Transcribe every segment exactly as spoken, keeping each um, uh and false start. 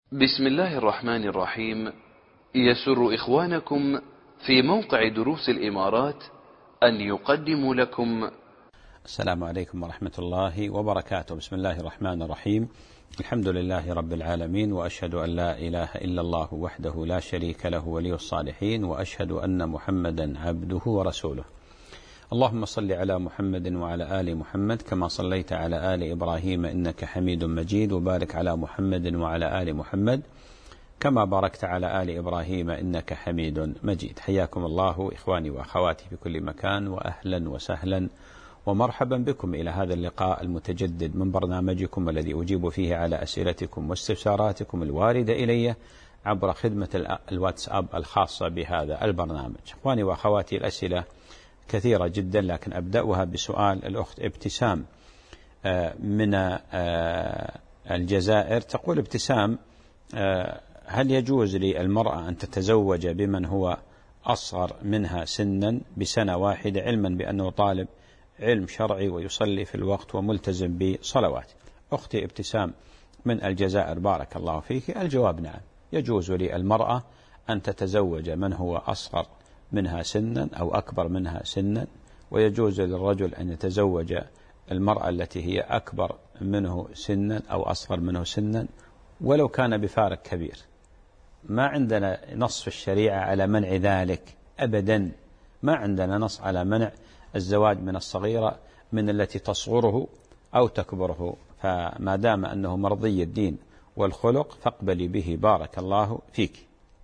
بسم الله الرحمن الرحيم. يسر إخوانكم في موقع دروس الإمارات أن يقدموا لكم. السلام عليكم ورحمة الله وبركاته. بسم الله الرحمن الرحيم. الحمد لله رب العالمين، وأشهد أن لا إله إلا الله وحده لا شريك له ولي الصالحين، وأشهد أن محمدا عبده ورسوله. اللهم صل على محمد وعلى آل محمد كما صليت على آل إبراهيم إنك حميد مجيد، وبارك على محمد وعلى آل محمد كما باركت على آل إبراهيم إنك حميد مجيد. حياكم الله إخواني وأخواتي في كل مكان، وأهلا وسهلا ومرحبا بكم إلى هذا اللقاء المتجدد من برنامجكم الذي أجيب فيه على أسئلتكم واستفساراتكم الواردة إلي عبر خدمة الواتساب الخاصة بهذا البرنامج. إخواني وأخواتي، الأسئلة كثيرة جدا، لكن أبدأها بسؤال الأخت ابتسام من الجزائر. تقول ابتسام: هل يجوز للمرأة أن تتزوج بمن هو أصغر منها سنا بسنة واحدة، علما بأنه طالب علم شرعي ويصلي في الوقت وملتزم بصلوات؟ أختي ابتسام من الجزائر، بارك الله فيك. الجواب نعم، يجوز للمرأة أن تتزوج من هو أصغر منها سنا أو أكبر منها سنا، ويجوز للرجل أن يتزوج المرأة التي هي أكبر منه سنا أو أصغر منه سنا ولو كان بفارق كبير. ما عندنا نص في الشريعة على منع ذلك أبدا، ما عندنا نص على منع الزواج من الصغيرة من التي تصغره أو تكبره، فما دام أنه مرضي الدين والخلق فاقبلي به، بارك الله فيك.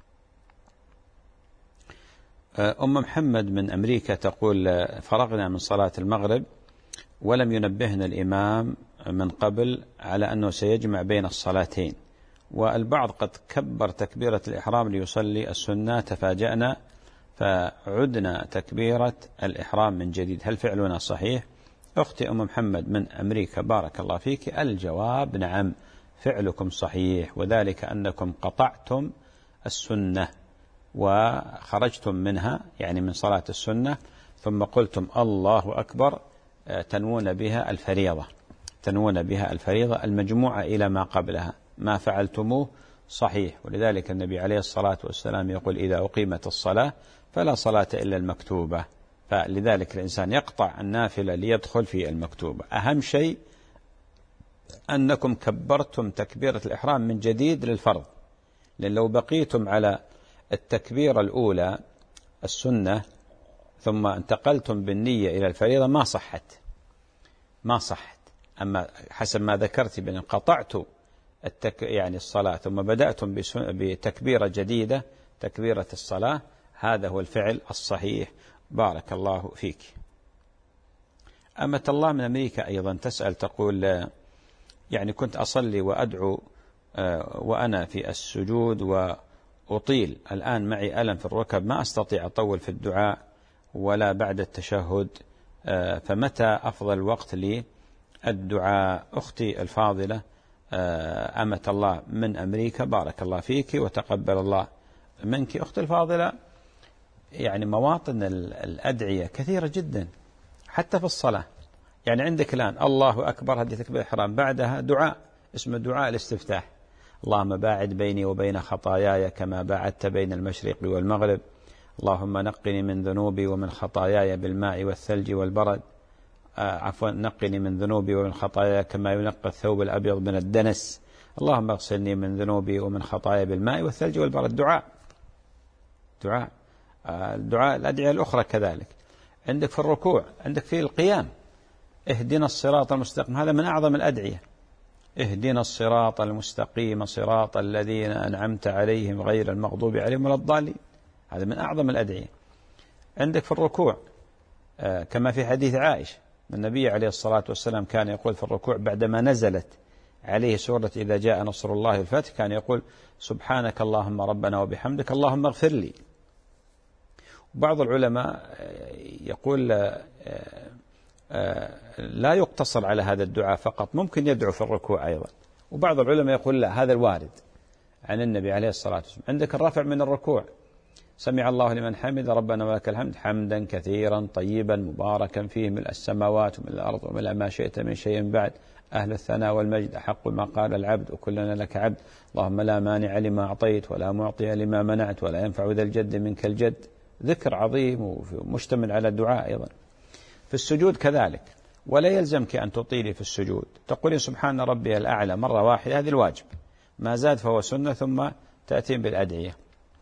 أم محمد من أمريكا تقول: فرغنا من صلاة المغرب ولم ينبهنا الإمام من قبل على أنه سيجمع بين الصلاتين، والبعض قد كبر تكبيرة الإحرام ليصلي السنة، تفاجأنا فعدنا تكبيرة الإحرام من جديد، هل فعلنا صحيح؟ أختي أم محمد من أمريكا، بارك الله فيك. الجواب نعم، فعلكم صحيح، وذلك أنكم قطعتم السنة وخرجتم منها، يعني من صلاة السنة، ثم قلتم الله أكبر تنوون بها الفريضة، تنوون بها الفريضة المجموعة إلى ما قبلها. ما فعلتموه صحيح، ولذلك النبي عليه الصلاة والسلام يقول: إذا أقيمت الصلاة فلا صلاة إلا المكتوبة. فلذلك الإنسان يقطع النافلة ليدخل في المكتوبة. أهم شيء أنكم كبرتم تكبيرة الإحرام من جديد للفرض، لأن لو بقيتم على التكبيرة الأولى السنة ثم انتقلتم بالنية إلى الفريضة ما صحت ما صحت أما حسب ما ذكرت بأن قطعتوا التك... يعني الصلاة ثم بدأتم بسن... بتكبيرة جديدة، تكبيرة الصلاة، هذا هو الفعل الصحيح، بارك الله فيك. أمة الله من أمريكا أيضا تسأل، تقول: يعني كنت أصلي وأدعو وأنا في السجود وأطيل، الآن معي ألم في الركب، ما أستطيع أطول في الدعاء ولا بعد التشهد، فمتى أفضل وقت للدعاء؟ أختي الفاضلة أمة الله من أمريكا، بارك الله فيك وتقبل الله منك. أختي الفاضلة، يعني مواطن الأدعية كثيرة جدا حتى في الصلاة. يعني عندك الآن الله أكبر، هذه تكبيرة الإحرام، بعدها دعاء اسمه دعاء الاستفتاح: اللهم باعد بيني وبين خطاياي كما باعدت بين المشرق والمغرب، اللهم نقني من ذنوبي ومن خطاياي بالماء والثلج والبرد، آه عفوا نقني من ذنوبي ومن خطاياي كما ينقى الثوب الأبيض من الدنس، اللهم اغسلني من ذنوبي ومن خطاياي بالماء والثلج والبرد. دعاء دعاء آه دعاء الأدعية الأخرى كذلك. عندك في الركوع، عندك في القيام: اهدنا الصراط المستقيم، هذا من أعظم الأدعية. اهدنا الصراط المستقيم صراط الذين أنعمت عليهم غير المغضوب عليهم ولا الضالين، هذا من أعظم الأدعية. عندك في الركوع آه كما في حديث عائشة، النبي عليه الصلاة والسلام كان يقول في الركوع بعدما نزلت عليه سورة إذا جاء نصر الله الفتح، كان يقول: سبحانك اللهم ربنا وبحمدك اللهم اغفر لي. بعض العلماء يقول آه آه لا يقتصر على هذا الدعاء فقط، ممكن يدعو في الركوع أيضا. وبعض العلماء يقول لا، هذا الوارد عن النبي عليه الصلاة والسلام. عندك الرفع من الركوع: سمع الله لمن حمد ربنا ولك الحمد حمدا كثيرا طيبا مباركا فيه ملء السماوات وملء الأرض وملء ما شئت من شيء بعد، أهل الثناء والمجد أحق ما قال العبد وكلنا لك عبد، اللهم لا مانع لما أعطيت ولا معطي لما منعت ولا ينفع ذا الجد منك الجد. ذكر عظيم ومشتمل على الدعاء أيضا. في السجود كذلك، ولا يلزمك أن تطيلي في السجود، تقولي سبحان ربي الأعلى مرة واحدة، هذه الواجب، ما زاد فهو سنة، ثم تأتين بالأدعية.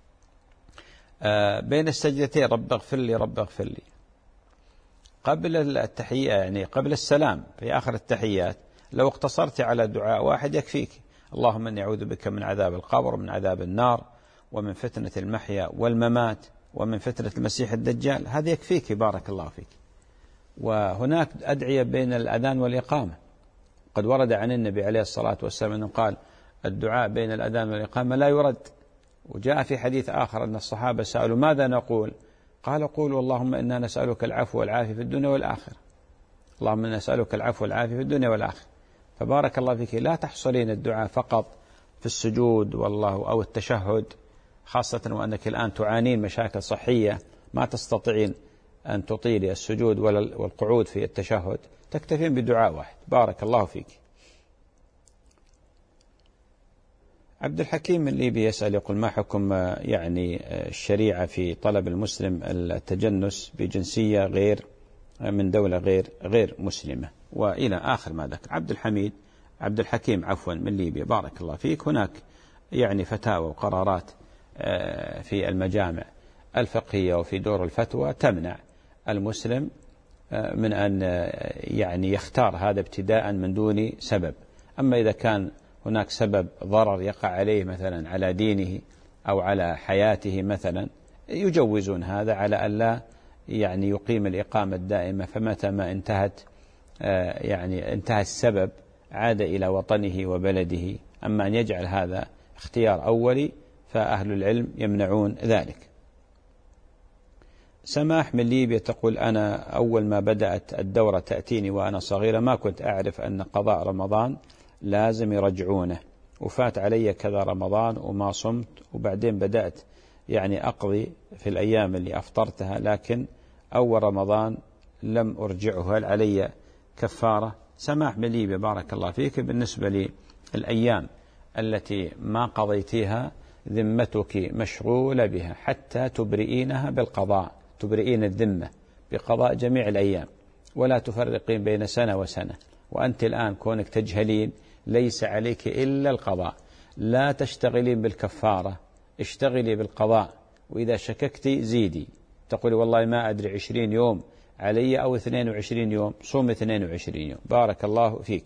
بين السجدتين رب اغفر لي رب اغفر لي. قبل التحية يعني قبل السلام في آخر التحيات لو اقتصرت على دعاء واحد يكفيك، اللهم إني أعوذ بك من عذاب القبر ومن عذاب النار ومن فتنة المحيا والممات ومن فتنة المسيح الدجال، هذا يكفيك بارك الله فيك. وهناك أدعية بين الأذان والإقامة، قد ورد عن النبي عليه الصلاة والسلام أنه قال الدعاء بين الأذان والإقامة لا يرد. وجاء في حديث آخر أن الصحابة سألوا ماذا نقول؟ قال قولوا اللهم إنا نسألك العفو والعافية في الدنيا والآخرة، اللهم إنا نسألك العفو والعافية في الدنيا والآخرة. فبارك الله فيك لا تحصلين الدعاء فقط في السجود والله أو التشهد، خاصة وأنك الآن تعانين مشاكل صحية ما تستطيعين أن تطيلي السجود والقعود في التشهد، تكتفين بدعاء واحد. بارك الله فيك. عبد الحكيم من ليبيا يسأل يقول ما حكم يعني الشريعة في طلب المسلم التجنس بجنسية غير من دولة غير غير مسلمة، وإلى آخر ما ذكر. عبد الحميد عبد الحكيم عفوا من ليبيا بارك الله فيك، هناك يعني فتاوى وقرارات في المجامع الفقهية وفي دور الفتوى تمنع المسلم من أن يعني يختار هذا ابتداء من دون سبب. أما إذا كان هناك سبب ضرر يقع عليه مثلا على دينه أو على حياته مثلا يجوزون هذا على ألا يعني يقيم الإقامة الدائمة، فمتى ما انتهت يعني انتهى السبب عاد إلى وطنه وبلده. أما أن يجعل هذا اختيار أولي فأهل العلم يمنعون ذلك. سماح من ليبيا تقول أنا أول ما بدأت الدورة تأتيني وأنا صغيرة ما كنت أعرف أن قضاء رمضان لازم يرجعونه، وفات علي كذا رمضان وما صمت، وبعدين بدأت يعني أقضي في الأيام اللي أفطرتها، لكن أول رمضان لم أرجعه، هل علي كفارة؟ سماح من ليبيا بارك الله فيك، بالنسبة للأيام التي ما قضيتها ذمتك مشغولة بها حتى تبرئينها بالقضاء، تبرئين الذمة بقضاء جميع الأيام ولا تفرقين بين سنة وسنة. وأنت الآن كونك تجهلين ليس عليك إلا القضاء، لا تشتغلين بالكفارة، اشتغلي بالقضاء. وإذا شككتي زيدي، تقولي والله ما أدري عشرين يوم علي أو اثنين وعشرين يوم، صوم اثنين وعشرين يوم. بارك الله فيك.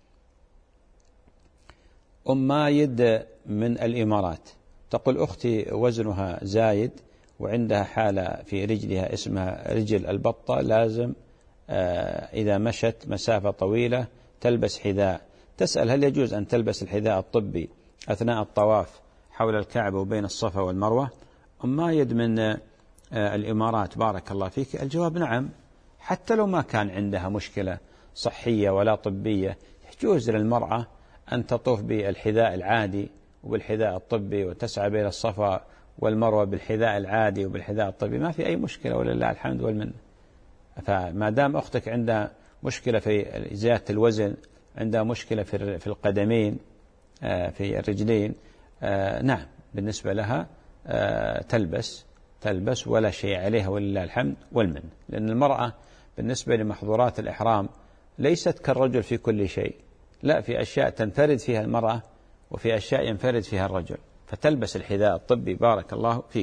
أم مايد من الإمارات تقول أختي وزنها زايد وعندها حالة في رجلها اسمها رجل البطة، لازم إذا مشت مسافة طويلة تلبس حذاء. تسأل هل يجوز أن تلبس الحذاء الطبي أثناء الطواف حول الكعبة وبين الصفا والمروة؟ أم مايد من الإمارات بارك الله فيك، الجواب نعم، حتى لو ما كان عندها مشكلة صحية ولا طبية يجوز للمرأة أن تطوف بالحذاء العادي وبالحذاء الطبي وتسعى بين الصفا والمروة بالحذاء العادي وبالحذاء الطبي، ما في أي مشكلة ولله الحمد والمنة. فما دام أختك عندها مشكلة في زيادة الوزن، عندها مشكلة في القدمين في الرجلين، نعم بالنسبة لها تلبس تلبس ولا شيء عليها ولله الحمد والمن. لأن المرأة بالنسبة لمحظورات الإحرام ليست كالرجل في كل شيء، لا، في أشياء تنفرد فيها المرأة وفي أشياء ينفرد فيها الرجل، فتلبس الحذاء الطبي. بارك الله فيك.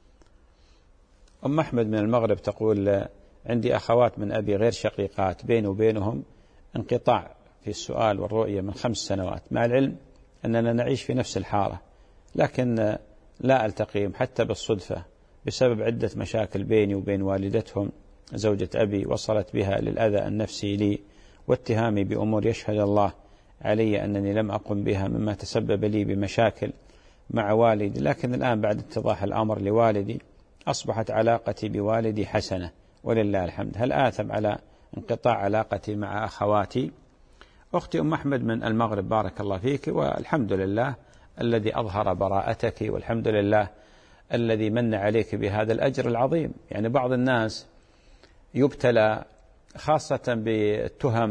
أم أحمد من المغرب تقول عندي أخوات من أبي غير شقيقات، بيني وبينهم انقطاع في السؤال والرؤية من خمس سنوات، مع العلم أننا نعيش في نفس الحارة، لكن لا ألتقيهم حتى بالصدفة بسبب عدة مشاكل بيني وبين والدتهم زوجة أبي وصلت بها للأذى النفسي لي واتهامي بأمور يشهد الله علي أنني لم أقم بها، مما تسبب لي بمشاكل مع والدي. لكن الآن بعد اتضاح الأمر لوالدي أصبحت علاقتي بوالدي حسنة ولله الحمد. هل آثم على انقطاع علاقتي مع أخواتي؟ أختي أم أحمد من المغرب بارك الله فيك، والحمد لله الذي أظهر براءتك، والحمد لله الذي من عليك بهذا الأجر العظيم. يعني بعض الناس يبتلى خاصة بالتهم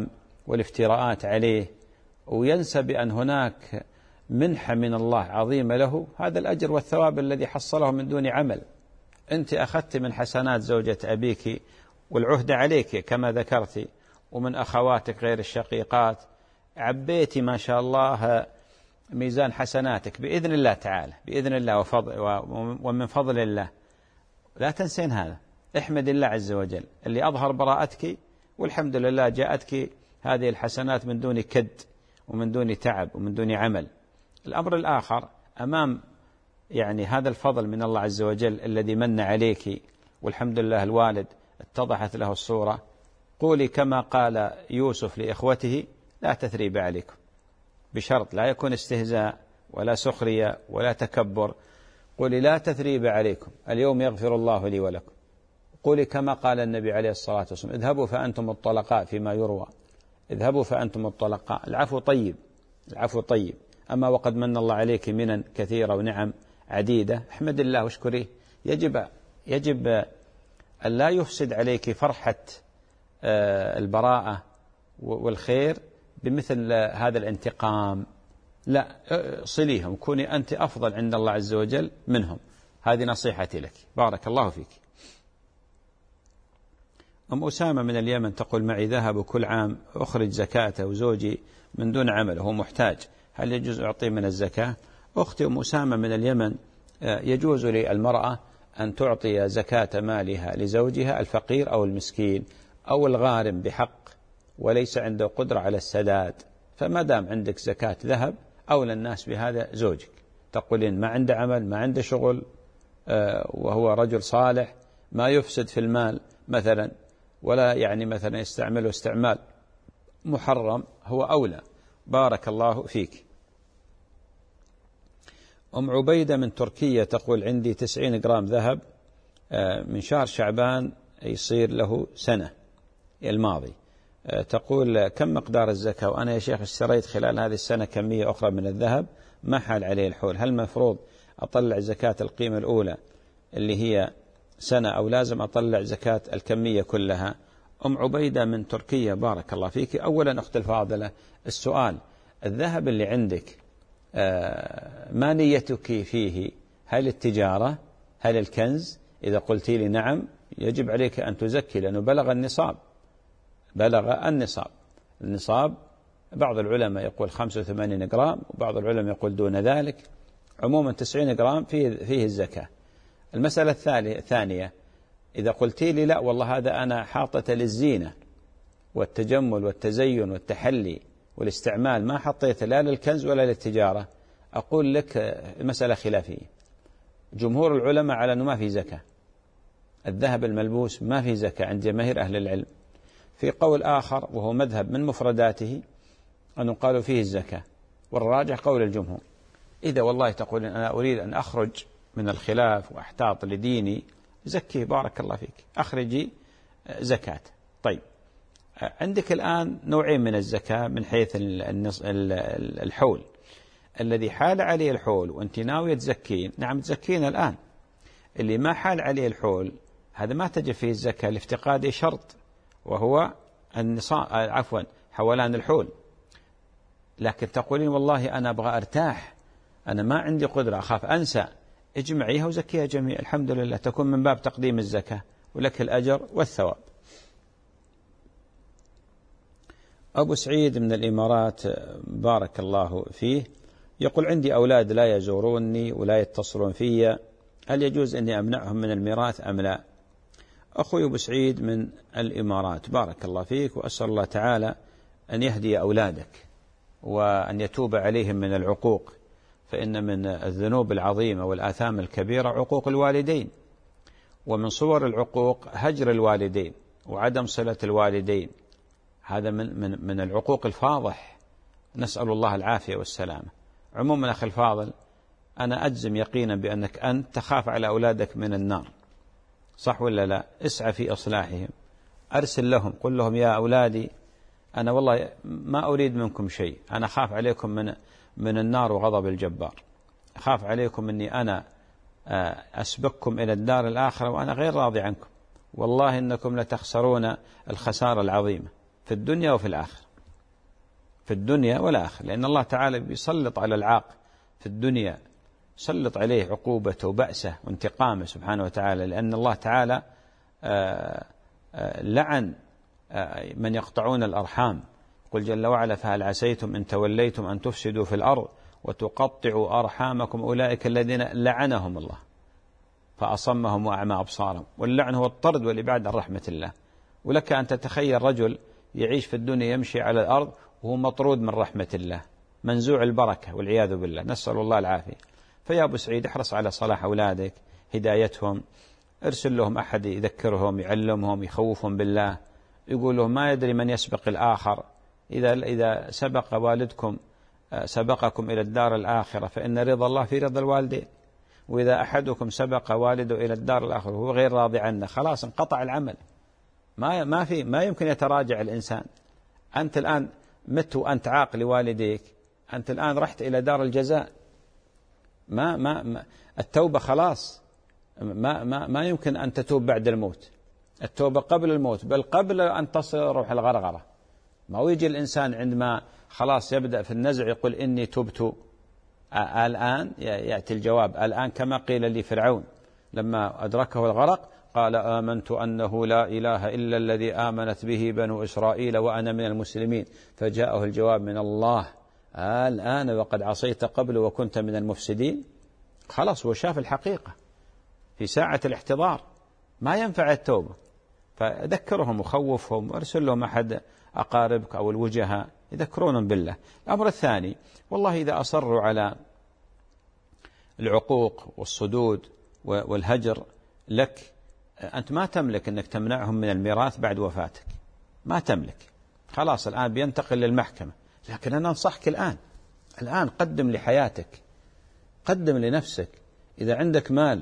والافتراءات عليه، وينسى بأن هناك منحة من الله عظيمة له، هذا الأجر والثواب الذي حصله من دون عمل. أنت أخذت من حسنات زوجة أبيك والعهد عليك كما ذكرت، ومن أخواتك غير الشقيقات، عبيتي ما شاء الله ميزان حسناتك بإذن الله تعالى، بإذن الله وفضل ومن فضل الله. لا تنسين هذا، احمد الله عز وجل اللي أظهر براءتك، والحمد لله جاءتك هذه الحسنات من دون كد ومن دون تعب ومن دون عمل. الأمر الآخر أمام يعني هذا الفضل من الله عز وجل الذي من عليك، والحمد لله الوالد اتضحت له الصورة، قولي كما قال يوسف لإخوته: لا تثريب عليكم، بشرط لا يكون استهزاء ولا سخرية ولا تكبر. قولي: لا تثريب عليكم، اليوم يغفر الله لي ولكم. قولي كما قال النبي عليه الصلاة والسلام: اذهبوا فأنتم الطلقاء، فيما يروى اذهبوا فأنتم الطلقاء. العفو طيب، العفو طيب. أما وقد من الله عليك منن كثيرة ونعم عديدة، احمد الله واشكريه. يجب يجب أن لا يفسد عليك فرحة البراءة والخير بمثل هذا الانتقام، لا، صليهم، كوني أنت أفضل عند الله عز وجل منهم. هذه نصيحتي لك، بارك الله فيك. أم أسامة من اليمن تقول: معي ذهب كل عام أخرج زكاته وزوجي من دون عمل هو محتاج، هل يجوز أعطيه من الزكاة؟ أختي أم أسامة من اليمن، يجوز للمرأة أن تعطي زكاة مالها لزوجها الفقير أو المسكين أو الغارم بحق وليس عنده قدرة على السداد. فما دام عندك زكاة ذهب أولى الناس بهذا زوجك. تقولين ما عنده عمل، ما عنده شغل، وهو رجل صالح ما يفسد في المال مثلا، ولا يعني مثلا يستعمله استعمال محرم، هو أولى. بارك الله فيك. أم عبيدة من تركيا تقول: عندي تسعين جرام ذهب من شهر شعبان يصير له سنة الماضي. تقول: كم مقدار الزكاة؟ وأنا يا شيخ اشتريت خلال هذه السنة كمية أخرى من الذهب ما حال عليه الحول، هل مفروض أطلع زكاة القيمة الأولى اللي هي سنة أو لازم أطلع زكاة الكمية كلها؟ أم عبيدة من تركيا بارك الله فيك. أولا أخت الفاضلة، السؤال: الذهب اللي عندك ما نيتك فيه؟ هل التجارة؟ هل الكنز؟ إذا قلت لي نعم يجب عليك أن تزكي، لأنه بلغ النصاب، بلغ النصاب. النصاب بعض العلماء يقول خمسة وثمانين جرام، وبعض العلماء يقول دون ذلك. عموما تسعين جرام فيه, فيه الزكاة. المسألة الثانية، إذا قلت لي لا والله هذا أنا حاطة للزينة والتجمل والتزين والتحلي والاستعمال، ما حطيت لا للكنز ولا للتجارة، أقول لك المسألة خلافية. جمهور العلماء على أنه ما في زكاة، الذهب الملبوس ما في زكاة عند جماهير أهل العلم. في قول آخر وهو مذهب من مفرداته أنه قالوا فيه الزكاة، والراجح قول الجمهور. إذا والله تقول أنا أريد أن أخرج من الخلاف وأحتاط لديني، زكيه بارك الله فيك، أخرجي زكاة. طيب، عندك الآن نوعين من الزكاة من حيث الحول. الذي حال عليه الحول وأنت ناوية تزكين، نعم تزكين الآن. اللي ما حال عليه الحول هذا ما تجب فيه الزكاة لافتقاده شرط، وهو النصاب، عفوا حولان الحول. لكن تقولين والله أنا أبغى أرتاح، أنا ما عندي قدرة، أخاف أنسى، اجمعيها وزكيها جميع، الحمد لله، تكون من باب تقديم الزكاة ولك الأجر والثواب. أبو سعيد من الإمارات بارك الله فيه يقول: عندي أولاد لا يزوروني ولا يتصلون في، هل يجوز أني أمنعهم من الميراث أم لا؟ أخوي أبو سعيد من الإمارات بارك الله فيك، وأسأل الله تعالى أن يهدي أولادك وأن يتوب عليهم من العقوق، فإن من الذنوب العظيمة والآثام الكبيرة عقوق الوالدين، ومن صور العقوق هجر الوالدين وعدم صلة الوالدين، هذا من, من, من العقوق الفاضح، نسأل الله العافية والسلامة. عموما أخي الفاضل، أنا أجزم يقينا بأنك أنت تخاف على أولادك من النار، صح ولا لا؟ اسعى في إصلاحهم، أرسل لهم، قل لهم يا أولادي أنا والله ما أريد منكم شيء، أنا خاف عليكم من من النار وغضب الجبار، خاف عليكم أني أنا أسبقكم إلى الدار الآخرة وأنا غير راضي عنكم، والله إنكم لتخسرون الخسارة العظيمة في الدنيا وفي الآخرة. في الدنيا والآخرة، لأن الله تعالى بيسلط على العاق في الدنيا، سلط عليه عقوبته وبأسه وانتقامه سبحانه وتعالى، لأن الله تعالى لعن من يقطعون الأرحام. قل جل وعلا: فهل عسيتم إن توليتم أن تفسدوا في الأرض وتقطعوا أرحامكم أولئك الذين لعنهم الله فأصمهم وأعمى أبصارهم. واللعن هو الطرد والإبعاد عن رحمة الله. ولك أن تتخيل رجل يعيش في الدنيا يمشي على الأرض وهو مطرود من رحمة الله، منزوع البركة والعياذ بالله، نسأل الله العافية. فيا أبو سعيد احرص على صلاح أولادك، هدايتهم، ارسل لهم أحد يذكرهم، يعلمهم، يخوفهم بالله، يقول لهم ما يدري من يسبق الآخر. إذا إذا سبق والدكم سبقكم إلى الدار الآخرة فإن رضا الله في رضا الوالدين، وإذا أحدكم سبق والده إلى الدار الآخرة وهو غير راضي عنه خلاص انقطع العمل، ما ما في ما يمكن يتراجع الإنسان. أنت الآن مت وأنت عاق لوالديك، أنت الآن رحت إلى دار الجزاء، ما ما, ما التوبة خلاص ما ما ما يمكن أن تتوب بعد الموت. التوبة قبل الموت، بل قبل أن تصل روح الغرغرة. ما يجي الإنسان عندما خلاص يبدأ في النزع يقول إني تبت الآن، يأتي الجواب الآن، كما قيل لفرعون لما أدركه الغرق قال: آمنت أنه لا إله إلا الذي آمنت به بنو إسرائيل وأنا من المسلمين. فجاءه الجواب من الله: الآن وقد عصيت قبل وكنت من المفسدين. خلاص هو شاف الحقيقة في ساعة الاحتضار، ما ينفع التوبة. فذكرهم وخوفهم وارسل لهم أحد أقاربك أو الوجهاء يذكرونهم بالله. الأمر الثاني، والله إذا أصروا على العقوق والصدود والهجر لك، أنت ما تملك أنك تمنعهم من الميراث بعد وفاتك، ما تملك. خلاص الآن بينتقل للمحكمة، لكن أنا أنصحك الآن الآن قدم لحياتك، قدم لنفسك. إذا عندك مال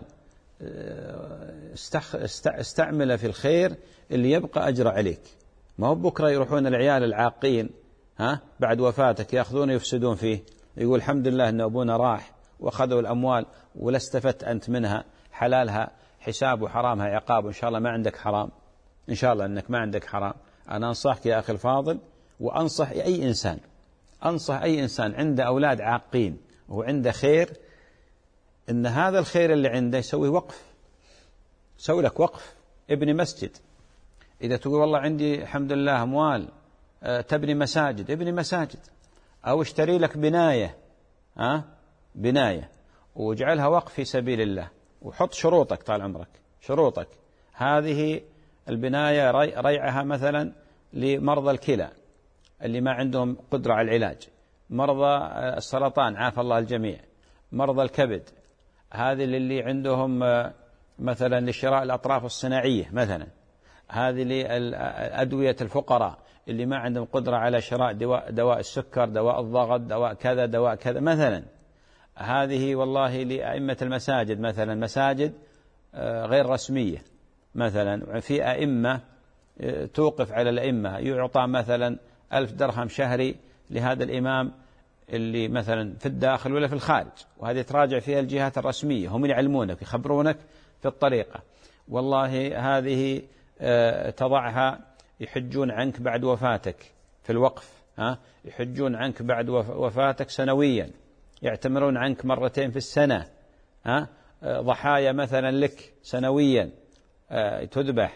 استعمله في الخير اللي يبقى أجر عليك، ما هو بكرة يروحون العيال العاقين ها بعد وفاتك يأخذون يفسدون فيه، يقول الحمد لله أن أبونا راح وأخذوا الأموال ولا استفدت أنت منها، حلالها حساب وحرامها عقاب، وإن شاء الله ما عندك حرام، إن شاء الله أنك ما عندك حرام. أنا أنصحك يا أخي الفاضل، وأنصح أي إنسان، أنصح أي إنسان عنده أولاد عاقين وعنده خير، إن هذا الخير اللي عنده يسوي وقف، سوي لك وقف، ابني مسجد. إذا تقول والله عندي الحمد لله أموال تبني مساجد، ابني مساجد، أو اشتري لك بناية، ها بناية واجعلها وقف في سبيل الله، وحط شروطك طال عمرك، شروطك هذه البناية ريعها مثلا لمرضى الكلى اللي ما عندهم قدرة على العلاج، مرضى السرطان عافى الله الجميع، مرضى الكبد، هذه اللي عندهم مثلا لشراء الأطراف الصناعية مثلا، هذه لأدوية الفقراء اللي ما عندهم قدرة على شراء دواء, دواء السكر، دواء الضغط، دواء كذا دواء كذا مثلا، هذه والله لأئمة المساجد مثلا، مساجد غير رسمية مثلا، في أئمة توقف على الأئمة، يعطى مثلا ألف درهم شهري لهذا الإمام اللي مثلا في الداخل ولا في الخارج، وهذه تراجع فيها الجهات الرسمية، هم يعلمونك يخبرونك في الطريقة. والله هذه تضعها يحجون عنك بعد وفاتك في الوقف، ها يحجون عنك بعد وفاتك سنويا، يعتمرون عنك مرتين في السنة، ها ضحايا مثلا لك سنويا تذبح،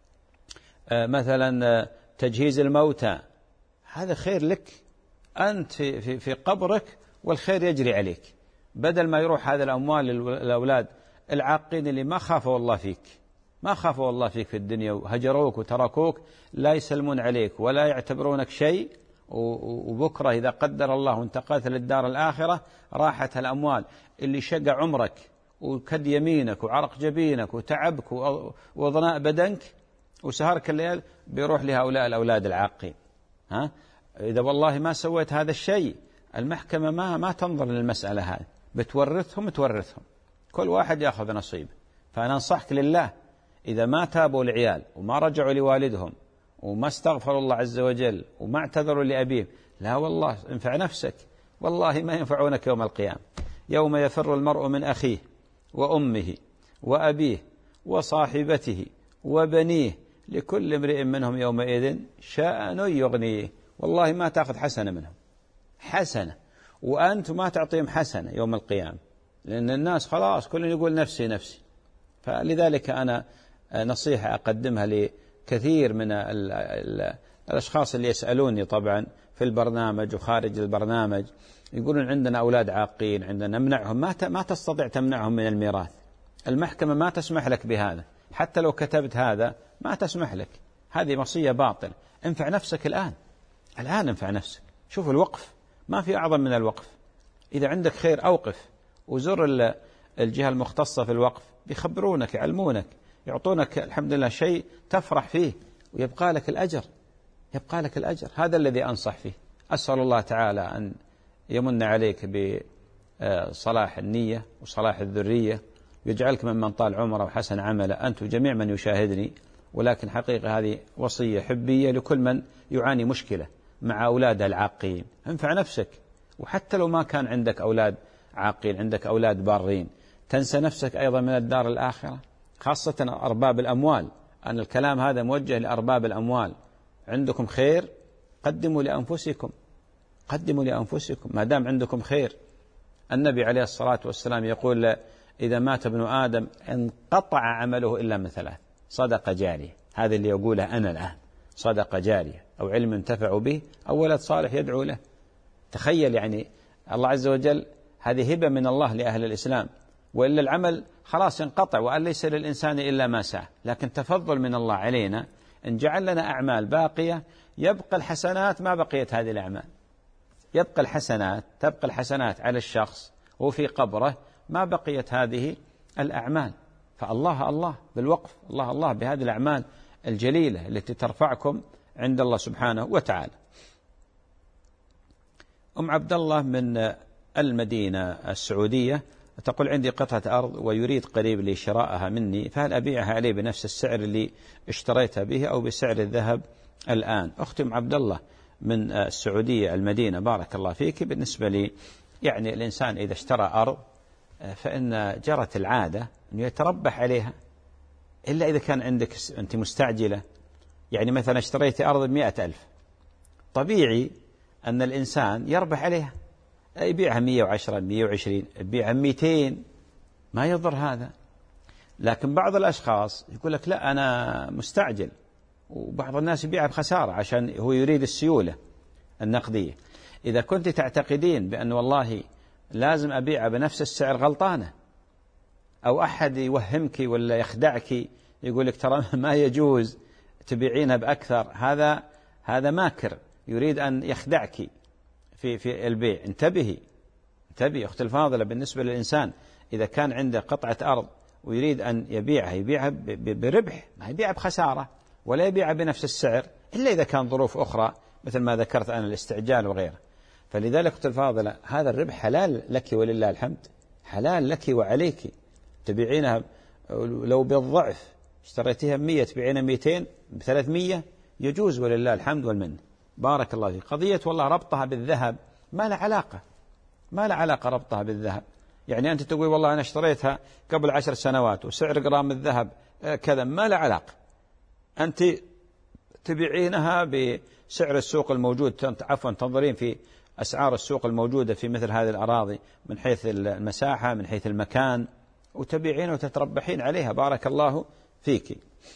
مثلا تجهيز الموتى، هذا خير لك أنت في, في, في قبرك، والخير يجري عليك، بدل ما يروح هذا الأموال للأولاد العاقين اللي ما خافوا الله فيك، ما خافوا الله فيك في الدنيا وهجروك وتركوك، لا يسلمون عليك ولا يعتبرونك شيء، وبكرة إذا قدر الله وانتقلت للدار الآخرة راحت الأموال اللي شقى عمرك وكد يمينك وعرق جبينك وتعبك وضناء بدنك وسهرك الليل، بيروح لهؤلاء الأولاد العاقين. ها إذا والله ما سويت هذا الشيء، المحكمة ما ما تنظر للمسألة هذه، بتورثهم تورثهم، كل واحد يأخذ نصيبه. فأنا أنصحك لله، إذا ما تابوا العيال وما رجعوا لوالدهم وما استغفروا الله عز وجل وما اعتذروا لأبيهم، لا والله انفع نفسك، والله ما ينفعونك يوم القيامة، يوم يفر المرء من أخيه وأمه وأبيه وصاحبته وبنيه، لكل امرئ منهم يومئذ شأن يغنيه، والله ما تأخذ حسنة منهم، حسنة، وأنت ما تعطيهم حسنة يوم القيامة، لأن الناس خلاص كل يقول نفسي نفسي. فلذلك أنا نصيحة أقدمها لكثير من ال ال الأشخاص اللي يسألوني طبعا في البرنامج وخارج البرنامج، يقولون عندنا أولاد عاقين، عندنا نمنعهم. ما ما تستطيع تمنعهم من الميراث، المحكمة ما تسمح لك بهذا، حتى لو كتبت هذا ما تسمح لك، هذه وصية باطلة. انفع نفسك الآن، الآن انفع نفسك. شوف الوقف، ما في أعظم من الوقف. إذا عندك خير أوقف، وزر الجهة المختصة في الوقف، بيخبرونك، يعلمونك، يعطونك الحمد لله شيء تفرح فيه، ويبقى لك الأجر، يبقى لك الأجر. هذا الذي أنصح فيه. أسأل الله تعالى أن يمن عليك بصلاح النية وصلاح الذرية، يجعلك ممن طال عمره وحسن عمله أنت وجميع من يشاهدني. ولكن حقيقة هذه وصية حبية لكل من يعاني مشكلة مع أولاده العاقين. انفع نفسك، وحتى لو ما كان عندك أولاد عاقين، عندك أولاد بارين، تنسى نفسك أيضا من الدار الآخرة، خاصة أرباب الأموال. أن الكلام هذا موجه لأرباب الأموال. عندكم خير قدموا لأنفسكم، قدموا لأنفسكم ما دام عندكم خير. النبي عليه الصلاة والسلام يقول إذا مات ابن آدم انقطع عمله إلا من ثلاث: صدقة جارية، هذا اللي يقوله أنا الآن، صدقة جارية، أو علم ينتفع به، أو ولد صالح يدعو له. تخيل يعني الله عز وجل، هذه هبة من الله لأهل الإسلام، وإلا العمل خلاص ينقطع، وأن ليس للإنسان إلا ما سعى. لكن تفضل من الله علينا إن جعل لنا أعمال باقية، يبقى الحسنات ما بقيت هذه الأعمال، يبقى الحسنات، تبقى الحسنات على الشخص وفي قبره، ما بقيت هذه الأعمال. فالله الله بالوقف، الله الله بهذه الأعمال الجليلة التي ترفعكم عند الله سبحانه وتعالى. أم عبد الله من المدينة السعودية تقول عندي قطعة أرض ويريد قريب لي شراءها مني، فهل أبيعها عليه بنفس السعر اللي اشتريتها به أو بسعر الذهب الآن؟ أختي أم عبد الله من السعودية المدينة، بارك الله فيك. بالنسبة لي يعني الإنسان إذا اشترى أرض فإن جرت العادة أنه يتربح عليها، إلا إذا كان عندك أنت مستعجلة. يعني مثلا اشتريت أرض بمئة ألف، طبيعي أن الإنسان يربح عليها، يبيعها مئة وعشرة مئة وعشرين، يبيعها مئتين، ما يضر هذا. لكن بعض الأشخاص يقول لك لا أنا مستعجل، وبعض الناس يبيعها بخسارة عشان هو يريد السيولة النقدية. إذا كنت تعتقدين بأن والله لازم أبيعها بنفس السعر، غلطانة، أو أحد يوهمك ولا يخدعك يقول لك ترى ما يجوز تبيعينها بأكثر، هذا هذا ماكر يريد أن يخدعك في في البيع. انتبهي انتبهي أختي الفاضلة. بالنسبة للإنسان إذا كان عنده قطعة أرض ويريد أن يبيعها، يبيعها بربح، ما يبيعها بخسارة، ولا يبيعها بنفس السعر إلا إذا كان ظروف أخرى مثل ما ذكرت أنا، الاستعجال وغيره. فلذلك أختي الفاضلة هذا الربح حلال لك ولله الحمد، حلال لك وعليك. تبيعينها لو بالضعف، اشتريتها بمية تبيعينها مئتين، بثلاثمية، يجوز ولله الحمد والمن. بارك الله فيك. قضية والله ربطها بالذهب ما لا علاقة، ما لا علاقة ربطها بالذهب. يعني أنت تقول والله أنا اشتريتها قبل عشر سنوات وسعر جرام الذهب كذا، ما لا علاقة. أنت تبيعينها بسعر السوق الموجود، عفوا تنظرين في أسعار السوق الموجودة في مثل هذه الأراضي من حيث المساحة، من حيث المكان، وتبيعين وتتربحين عليها. بارك الله فيك.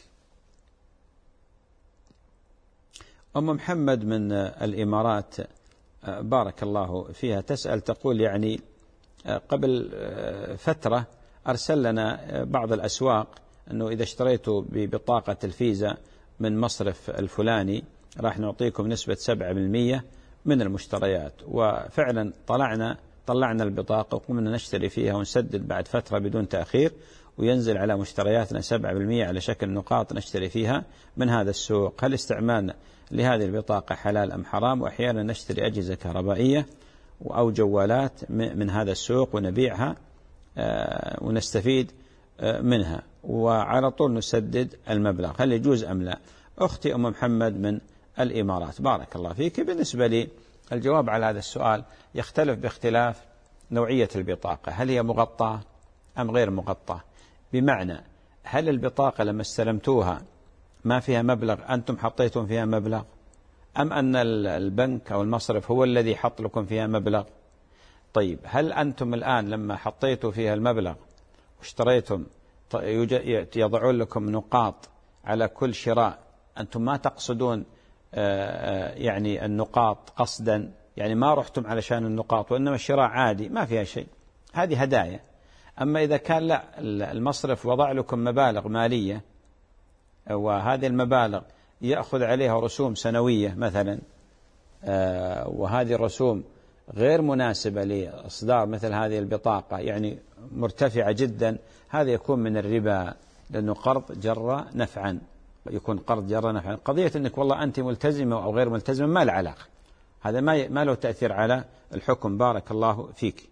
أم محمد من الإمارات، بارك الله فيها، تسأل تقول يعني قبل فترة أرسل لنا بعض الأسواق أنه إذا اشتريتوا ببطاقة الفيزا من مصرف الفلاني راح نعطيكم نسبة سبعة بالمئة من المشتريات. وفعلا طلعنا طلعنا البطاقة وقمنا نشتري فيها ونسدد بعد فترة بدون تأخير، وينزل على مشترياتنا سبعة بالمئة على شكل نقاط نشتري فيها من هذا السوق. هل استعمالنا لهذه البطاقة حلال أم حرام؟ وأحيانا نشتري أجهزة كهربائية أو جوالات من هذا السوق ونبيعها ونستفيد منها، وعلى طول نسدد المبلغ، هل يجوز أم لا؟ أختي أم محمد من الإمارات، بارك الله فيك. بالنسبة لي الجواب على هذا السؤال يختلف باختلاف نوعية البطاقة، هل هي مغطاة أم غير مغطاة؟ بمعنى هل البطاقة لما استلمتوها ما فيها مبلغ، أنتم حطيتم فيها مبلغ، أم أن البنك أو المصرف هو الذي حط لكم فيها مبلغ؟ طيب هل أنتم الآن لما حطيتوا فيها المبلغ واشتريتم يضعون لكم نقاط على كل شراء، أنتم ما تقصدون يعني النقاط قصدا، يعني ما رحتم علشان النقاط وإنما الشراء عادي ما فيها شيء، هذه هدايا. أما إذا كان لا، المصرف وضع لكم مبالغ مالية وهذه المبالغ يأخذ عليها رسوم سنوية مثلا، وهذه الرسوم غير مناسبة لإصدار مثل هذه البطاقة، يعني مرتفعة جدا، هذا يكون من الربا، لأنه قرض جر نفعا، يكون قرض جر نفعا. قضية أنك والله أنت ملتزمة أو غير ملتزمة ما له علاقة، هذا ما ما له تأثير على الحكم. بارك الله فيك.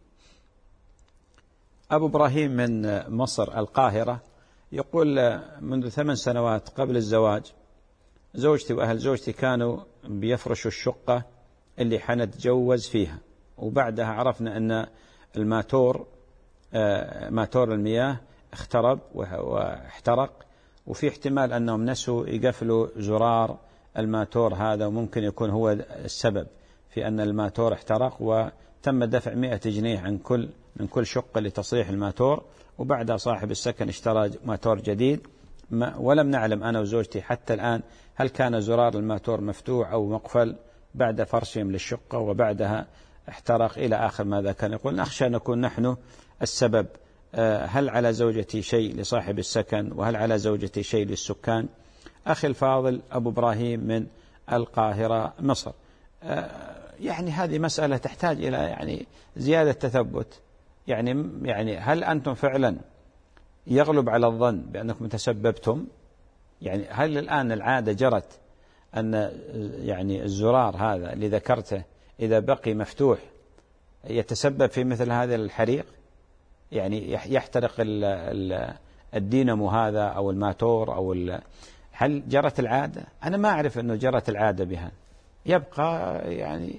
أبو إبراهيم من مصر القاهرة يقول: منذ ثمان سنوات قبل الزواج زوجتي وأهل زوجتي كانوا بيفرشوا الشقة اللي حنتجوز فيها، وبعدها عرفنا أن الماتور ماتور المياه اخترب واحترق، وفي احتمال أنهم نسوا يقفلوا زرار الماتور هذا، وممكن يكون هو السبب في أن الماتور احترق، وتم دفع مئة جنيه عن كل من كل شقة لتصليح الماتور، وبعدها صاحب السكن اشترى ماتور جديد، ولم نعلم أنا وزوجتي حتى الآن هل كان زرار الماتور مفتوح أو مقفل بعد فرشهم للشقة وبعدها احترق إلى آخر ماذا كان يقول. نخشى نكون نحن السبب. هل على زوجتي شيء لصاحب السكن، وهل على زوجتي شيء للسكان؟ أخي الفاضل أبو إبراهيم من القاهرة مصر، يعني هذه مسألة تحتاج إلى يعني زيادة تثبت. يعني يعني هل أنتم فعلا يغلب على الظن بأنكم تسببتم؟ يعني هل الآن العادة جرت أن يعني الزرار هذا اللي ذكرته إذا بقي مفتوح يتسبب في مثل هذا الحريق، يعني يحترق الدينامو هذا أو الماتور أو هل جرت العادة؟ أنا ما أعرف أنه جرت العادة بها، يبقى يعني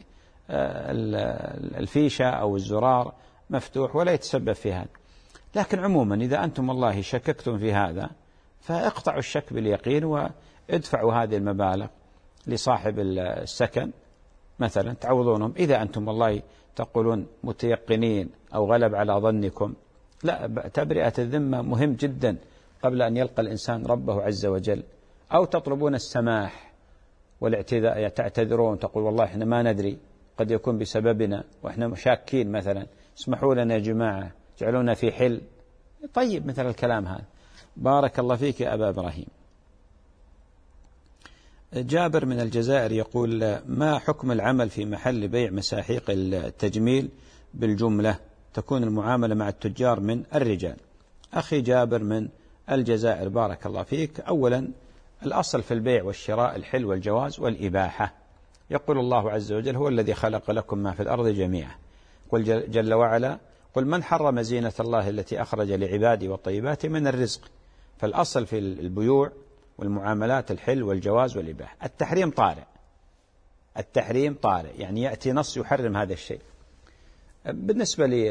الفيشة أو الزرار مفتوح ولا يتسبب في هذا. لكن عموما إذا أنتم والله شككتم في هذا فاقطعوا الشك باليقين وادفعوا هذه المبالغ لصاحب السكن مثلا تعوضونهم. إذا أنتم والله تقولون متيقنين أو غلب على ظنكم، لا، تبرئة الذمة مهم جدا قبل أن يلقى الإنسان ربه عز وجل. أو تطلبون السماح والاعتذار، تعتذرون تقول والله إحنا ما ندري، قد يكون بسببنا وإحنا مشاكين مثلا، اسمحوا لنا يا جماعة، جعلونا في حل. طيب مثل الكلام هذا. بارك الله فيك يا أبا إبراهيم. جابر من الجزائر يقول: ما حكم العمل في محل بيع مساحيق التجميل بالجملة؟ تكون المعاملة مع التجار من الرجال. أخي جابر من الجزائر بارك الله فيك، أولا الأصل في البيع والشراء الحل والجواز والإباحة. يقول الله عز وجل: هو الذي خلق لكم ما في الأرض جميعا. قل جل وعلا: قل من حرم زينة الله التي أخرج لعباده والطيبات من الرزق. فالأصل في البيوع والمعاملات الحل والجواز والإباحة. التحريم طارئ، التحريم طارئ يعني يأتي نص يحرم هذا الشيء. بالنسبة لي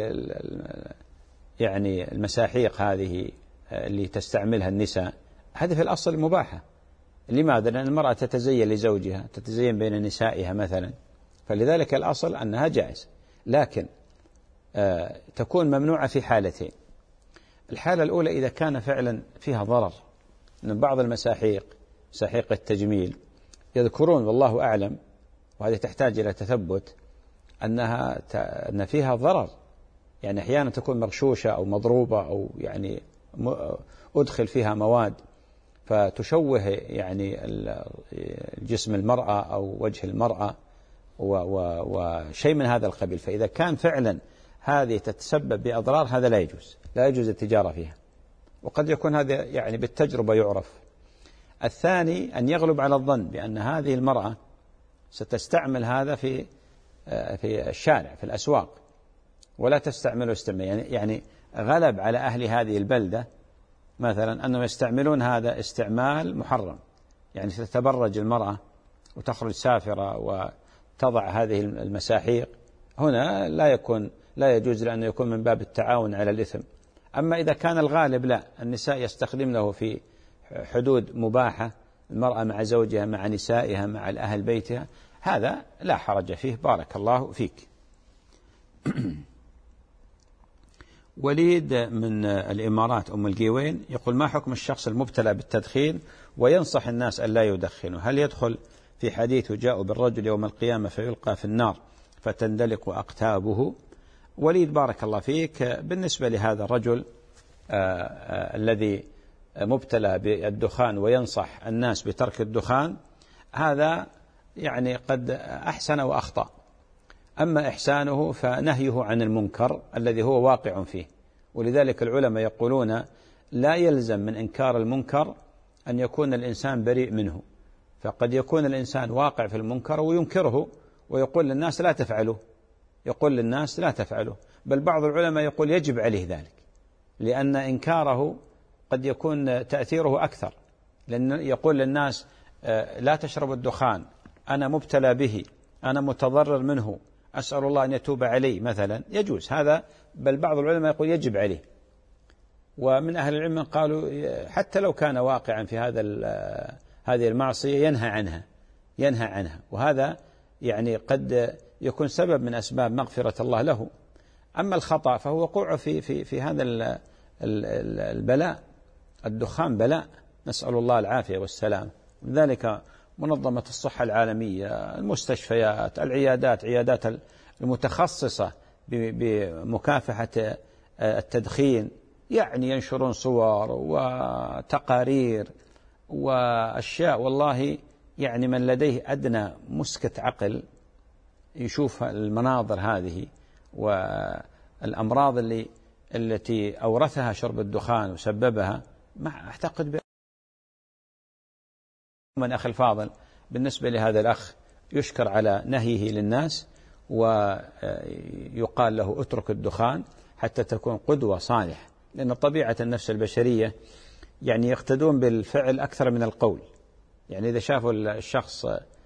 يعني المساحيق هذه اللي تستعملها النساء، هذه في الأصل مباحة. لماذا؟ لأن المرأة تتزين لزوجها، تتزين بين نسائها مثلا، فلذلك الأصل أنها جائزة. لكن آه تكون ممنوعة في حالتين. الحالة الأولى إذا كان فعلا فيها ضرر، من بعض المساحيق مساحيق التجميل يذكرون والله أعلم، وهذه تحتاج إلى تثبت، أنها أن فيها ضرر، يعني أحيانا تكون مغشوشة أو مضروبة أو يعني أدخل فيها مواد فتشوه يعني جسم المرأة أو وجه المرأة وشيء من هذا القبيل. فإذا كان فعلا هذه تتسبب بأضرار هذا لا يجوز، لا يجوز التجارة فيها، وقد يكون هذا يعني بالتجربة يعرف. الثاني أن يغلب على الظن بأن هذه المرأة ستستعمل هذا في في الشارع في الأسواق ولا تستعمله استعمال، يعني يعني غلب على أهل هذه البلدة مثلا أنهم يستعملون هذا استعمال محرم، يعني تتبرج المرأة وتخرج سافرة وتضع هذه المساحيق، هنا لا يكون لا يجوز، لأنه يكون من باب التعاون على الإثم. أما إذا كان الغالب لا، النساء يستخدمنه في حدود مباحة المرأة مع زوجها، مع نسائها، مع الأهل بيتها، هذا لا حرج فيه. بارك الله فيك. وليد من الإمارات أم القيوين يقول: ما حكم الشخص المبتلى بالتدخين وينصح الناس أن لا يدخنوا؟ هل يدخل في حديث جاء بالرجل يوم القيامة فيلقى في النار فتندلق أقتابه؟ وليد بارك الله فيك، بالنسبة لهذا الرجل آآ آآ الذي مبتلى بالدخان وينصح الناس بترك الدخان، هذا يعني قد أحسن وأخطأ. أما إحسانه فنهيه عن المنكر الذي هو واقع فيه، ولذلك العلماء يقولون لا يلزم من إنكار المنكر أن يكون الإنسان بريء منه، فقد يكون الإنسان واقع في المنكر وينكره ويقول للناس لا تفعله، يقول للناس لا تفعله، بل بعض العلماء يقول يجب عليه ذلك، لأن إنكاره قد يكون تأثيره أكثر، لأن يقول للناس لا تشربوا الدخان، أنا مبتلى به، أنا متضرر منه، أسأل الله أن يتوب علي مثلا، يجوز هذا، بل بعض العلماء يقول يجب عليه. ومن أهل العلم قالوا حتى لو كان واقعا في هذا هذه المعصية ينهى عنها ينهى عنها وهذا يعني قد يكون سبب من أسباب مغفرة الله له. أما الخطأ فهو وقوع في في في هذا البلاء، الدخان بلاء، نسأل الله العافية والسلام. لذلك منظمة الصحة العالمية، المستشفيات، العيادات، عيادات المتخصصة بمكافحة التدخين، يعني ينشرون صور وتقارير وأشياء، والله يعني من لديه أدنى مسكة عقل يشوف المناظر هذه والأمراض اللي التي أورثها شرب الدخان وسببها. ما أعتقد من أخي الفاضل بالنسبة لهذا الأخ يشكر على نهيه للناس، ويقال له اترك الدخان حتى تكون قدوة صالح، لأن طبيعة النفس البشرية يعني يقتدون بالفعل أكثر من القول. يعني إذا شافوا الشخص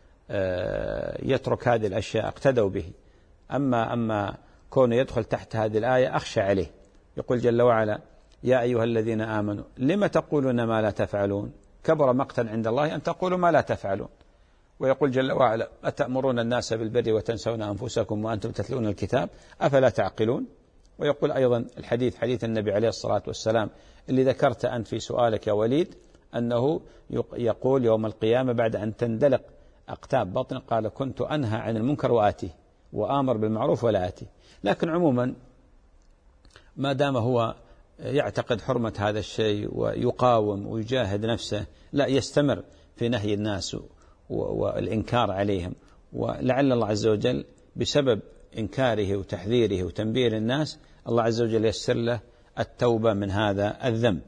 يترك هذه الأشياء اقتدوا به. أما أما كونه يدخل تحت هذه الآية أخشى عليه. يقول جل وعلا: يا أيها الذين آمنوا لم تقولون ما لا تفعلون كبر مقتا عند الله أن تقولوا ما لا تفعلون. ويقول جل وعلا: أتأمرون الناس بالبر وتنسون أنفسكم وأنتم تتلون الكتاب أفلا تعقلون. ويقول أيضا الحديث حديث النبي عليه الصلاة والسلام اللي ذكرت أنت في سؤالك يا وليد، أنه يقول يوم القيامة بعد أن تندلق أقتاب بطن، قال: كنت أنهى عن المنكر وآتيه وآمر بالمعروف ولا آتيه. لكن عموما ما دام هو يعتقد حرمة هذا الشيء ويقاوم ويجاهد نفسه، لا يستمر في نهي الناس والإنكار عليهم، ولعل الله عز وجل بسبب إنكاره وتحذيره وتنبيه الناس الله عز وجل يسر له التوبة من هذا الذنب.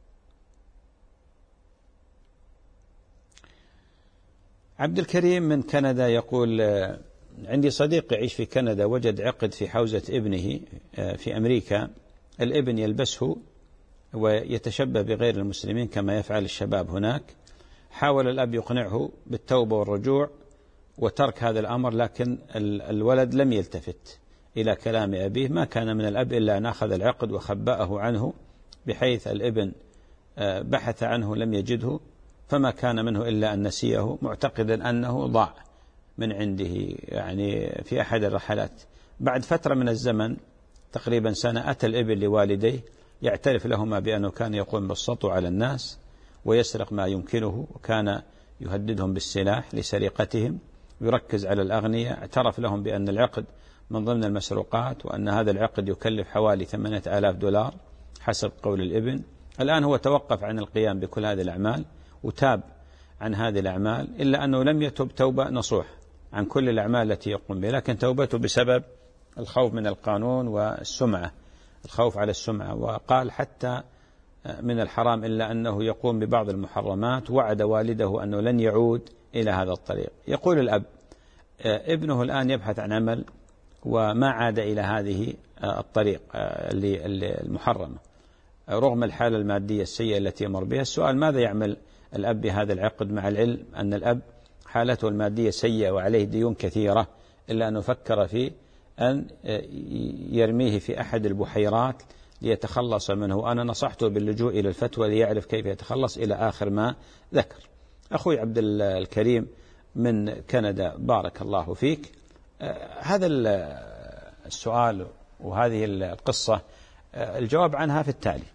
عبد الكريم من كندا يقول: عندي صديق يعيش في كندا وجد عقد في حوزة ابنه في أمريكا، الابن يلبسه ويتشبه بغير المسلمين كما يفعل الشباب هناك. حاول الأب يقنعه بالتوبة والرجوع وترك هذا الأمر، لكن الولد لم يلتفت إلى كلام أبيه. ما كان من الأب إلا أن أخذ العقد وخبأه عنه، بحيث الابن بحث عنه لم يجده، فما كان منه إلا أن نسيه معتقدا أنه ضاع من عنده يعني في أحد الرحلات. بعد فترة من الزمن تقريبا سنة أتى الابن لوالديه يعترف لهما بأنه كان يقوم بالسطو على الناس ويسرق ما يمكنه، وكان يهددهم بالسلاح لسرقتهم ويركز على الأغنياء. اعترف لهم بأن العقد من ضمن المسروقات، وأن هذا العقد يكلف حوالي ثمانية آلاف دولار حسب قول الابن. الآن هو توقف عن القيام بكل هذه الأعمال وتاب عن هذه الأعمال، إلا أنه لم يتب توبة نصوح عن كل الأعمال التي يقوم بها، لكن توبته بسبب الخوف من القانون والسمعة، الخوف على السمعة. وقال حتى من الحرام إلا أنه يقوم ببعض المحرمات، وعد والده أنه لن يعود إلى هذا الطريق. يقول الأب: ابنه الآن يبحث عن عمل وما عاد إلى هذه الطريق المحرمة رغم الحالة المادية السيئة التي يمر بها. السؤال: ماذا يعمل الأب بهذا العقد مع العلم أن الأب حالته المادية سيئة وعليه ديون كثيرة، إلا أنه فكر في أن يرميه في أحد البحيرات ليتخلص منه؟ أنا نصحته باللجوء إلى الفتوى ليعرف كيف يتخلص، إلى آخر ما ذكر. أخوي عبد الكريم من كندا بارك الله فيك، هذا السؤال وهذه القصة الجواب عنها في التالي.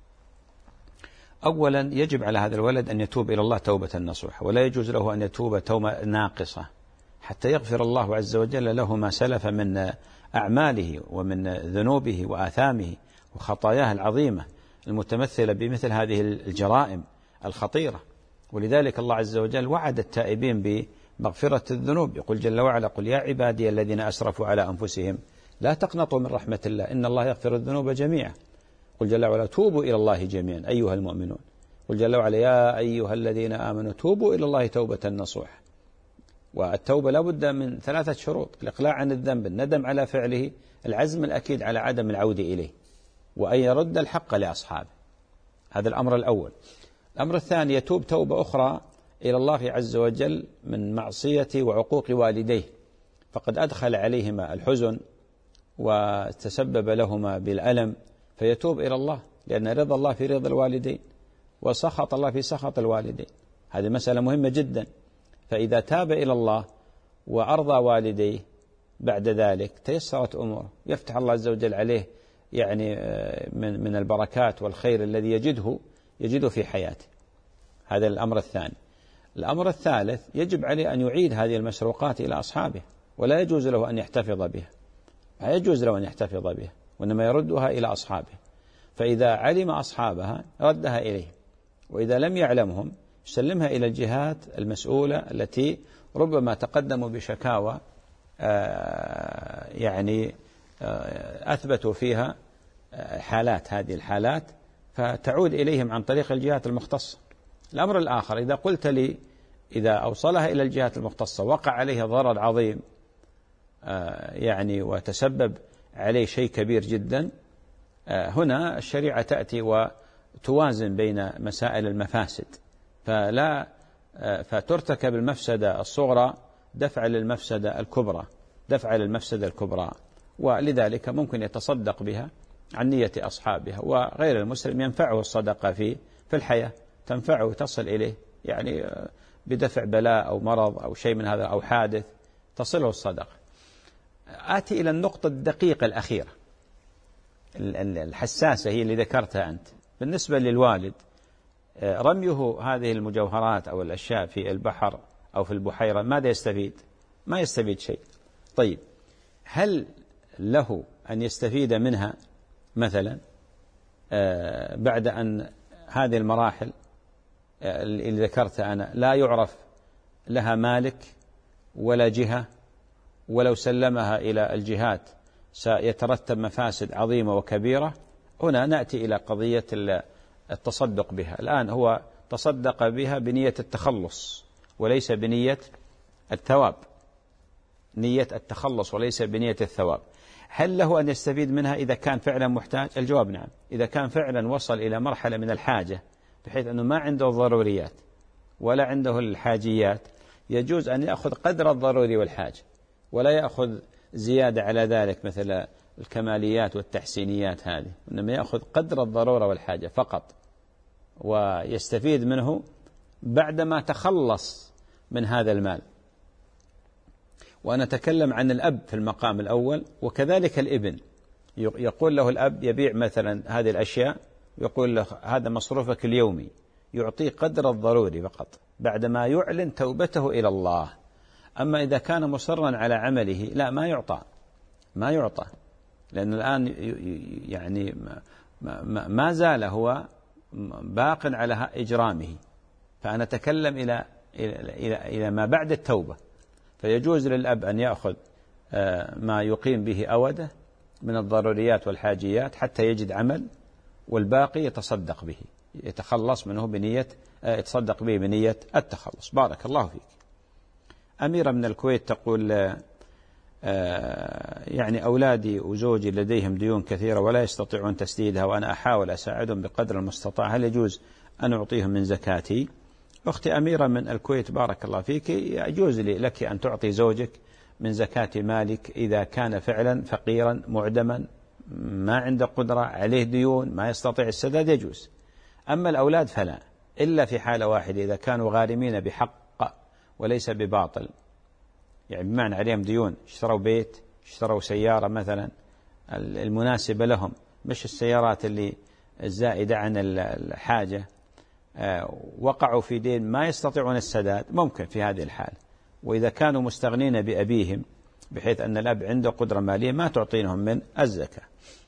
أولا يجب على هذا الولد أن يتوب إلى الله توبة نصوحة، ولا يجوز له أن يتوب توبة ناقصة حتى يغفر الله عز وجل له ما سلف من أعماله ومن ذنوبه وآثامه وخطاياه العظيمة المتمثلة بمثل هذه الجرائم الخطيرة. ولذلك الله عز وجل وعد التائبين بمغفرة الذنوب، يقول جل وعلا: قل يا عبادي الذين أسرفوا على أنفسهم لا تقنطوا من رحمة الله إن الله يغفر الذنوب جميعا. قل جل وعلا: توبوا إلى الله جميعا أيها المؤمنون. قل جل وعلا: يا أيها الذين آمنوا توبوا إلى الله توبة نصوحة. والتوبة لا بد من ثلاثة شروط: الإقلاع عن الذنب، الندم على فعله، العزم الأكيد على عدم العودة إليه، وأن يرد الحق لأصحابه. هذا الأمر الأول. الأمر الثاني: يتوب توبة أخرى إلى الله عز وجل من معصية وعقوق والديه، فقد أدخل عليهما الحزن وتسبب لهما بالألم، فيتوب إلى الله، لأن رضا الله في رضا الوالدين وسخط الله في سخط الوالدين. هذه مسألة مهمة جدا. فإذا تاب إلى الله وأرضى والديه بعد ذلك تيسرت أموره، يفتح الله عز وجل عليه يعني من من البركات والخير الذي يجده يجده في حياته. هذا الأمر الثاني. الأمر الثالث: يجب عليه أن يعيد هذه المسروقات إلى أصحابه، ولا يجوز له أن يحتفظ بها، لا يجوز له أن يحتفظ بها، وإنما يردها إلى أصحابه. فإذا علم أصحابها ردها إليه، وإذا لم يعلمهم يسلمها إلى الجهات المسؤولة التي ربما تقدموا بشكاوى يعني أثبتوا فيها حالات، هذه الحالات فتعود إليهم عن طريق الجهات المختصة. الأمر الآخر: إذا قلت لي إذا أوصلها إلى الجهات المختصة وقع عليها ضرر عظيم يعني وتسبب عليه شيء كبير جدا، هنا الشريعة تأتي وتوازن بين مسائل المفاسد، فلا فترتكب المفسدة الصغرى دفع للمفسدة الكبرى دفع للمفسدة الكبرى ولذلك ممكن يتصدق بها عن نية أصحابها. وغير المسلم ينفعه الصدقة في في الحياة، تنفعه تصل إليه يعني بدفع بلاء أو مرض أو شيء من هذا أو حادث تصله الصدقة. آتي إلى النقطة الدقيقة الأخيرة الحساسة، هي اللي ذكرتها أنت. بالنسبة للوالد، رميه هذه المجوهرات أو الأشياء في البحر أو في البحيرة ماذا يستفيد؟ ما يستفيد شيء. طيب، هل له أن يستفيد منها مثلا بعد أن هذه المراحل اللي ذكرتها أنا لا يعرف لها مالك ولا جهة، ولو سلمها إلى الجهات سيترتب مفاسد عظيمة وكبيرة؟ هنا نأتي إلى قضية التصدق بها. الآن هو تصدق بها بنية التخلص وليس بنية الثواب، نية التخلص وليس بنية الثواب. هل له أن يستفيد منها إذا كان فعلا محتاج؟ الجواب نعم. إذا كان فعلا وصل إلى مرحلة من الحاجة بحيث أنه ما عنده الضروريات ولا عنده الحاجيات، يجوز أن يأخذ قدر الضروري والحاجة، ولا يأخذ زيادة على ذلك مثل الكماليات والتحسينيات هذه، إنما يأخذ قدر الضرورة والحاجة فقط، ويستفيد منه بعدما تخلص من هذا المال. وأنا أتكلم عن الأب في المقام الأول، وكذلك الابن. يقول له الأب يبيع مثلا هذه الأشياء، يقول له هذا مصروفك اليومي، يعطيه قدر الضروري فقط بعدما يعلن توبته إلى الله. أما إذا كان مصرا على عمله لا، ما يعطى ما يعطى لأن الآن يعني ما, ما زال هو باق على إجرامه. فأنا أتكلم إلى إلى إلى ما بعد التوبة. فيجوز للأب أن يأخذ ما يقيم به أوده من الضروريات والحاجيات حتى يجد عمل، والباقي يتصدق به، يتخلص منه بنية يتصدق به بنية التخلص. بارك الله فيك. أميرة من الكويت تقول يعني أولادي وزوجي لديهم ديون كثيرة ولا يستطيعون تسديدها، وأنا أحاول أساعدهم بقدر المستطاع، هل يجوز أن أعطيهم من زكاتي؟ أختي أميرة من الكويت بارك الله فيك، يجوز لك أن تعطي زوجك من زكاة مالك إذا كان فعلا فقيرا معدما ما عنده قدرة، عليه ديون ما يستطيع السداد، يجوز. أما الأولاد فلا، إلا في حالة واحدة، إذا كانوا غارمين بحق وليس بباطل، يعني بمعنى عليهم ديون، اشتروا بيت، اشتروا سيارة مثلا المناسبة لهم، مش السيارات اللي الزائدة عن الحاجة، وقعوا في دين ما يستطيعون السداد، ممكن في هذه الحالة. وإذا كانوا مستغنين بأبيهم بحيث أن الأب عنده قدرة مالية ما تعطينهم من الزكاة.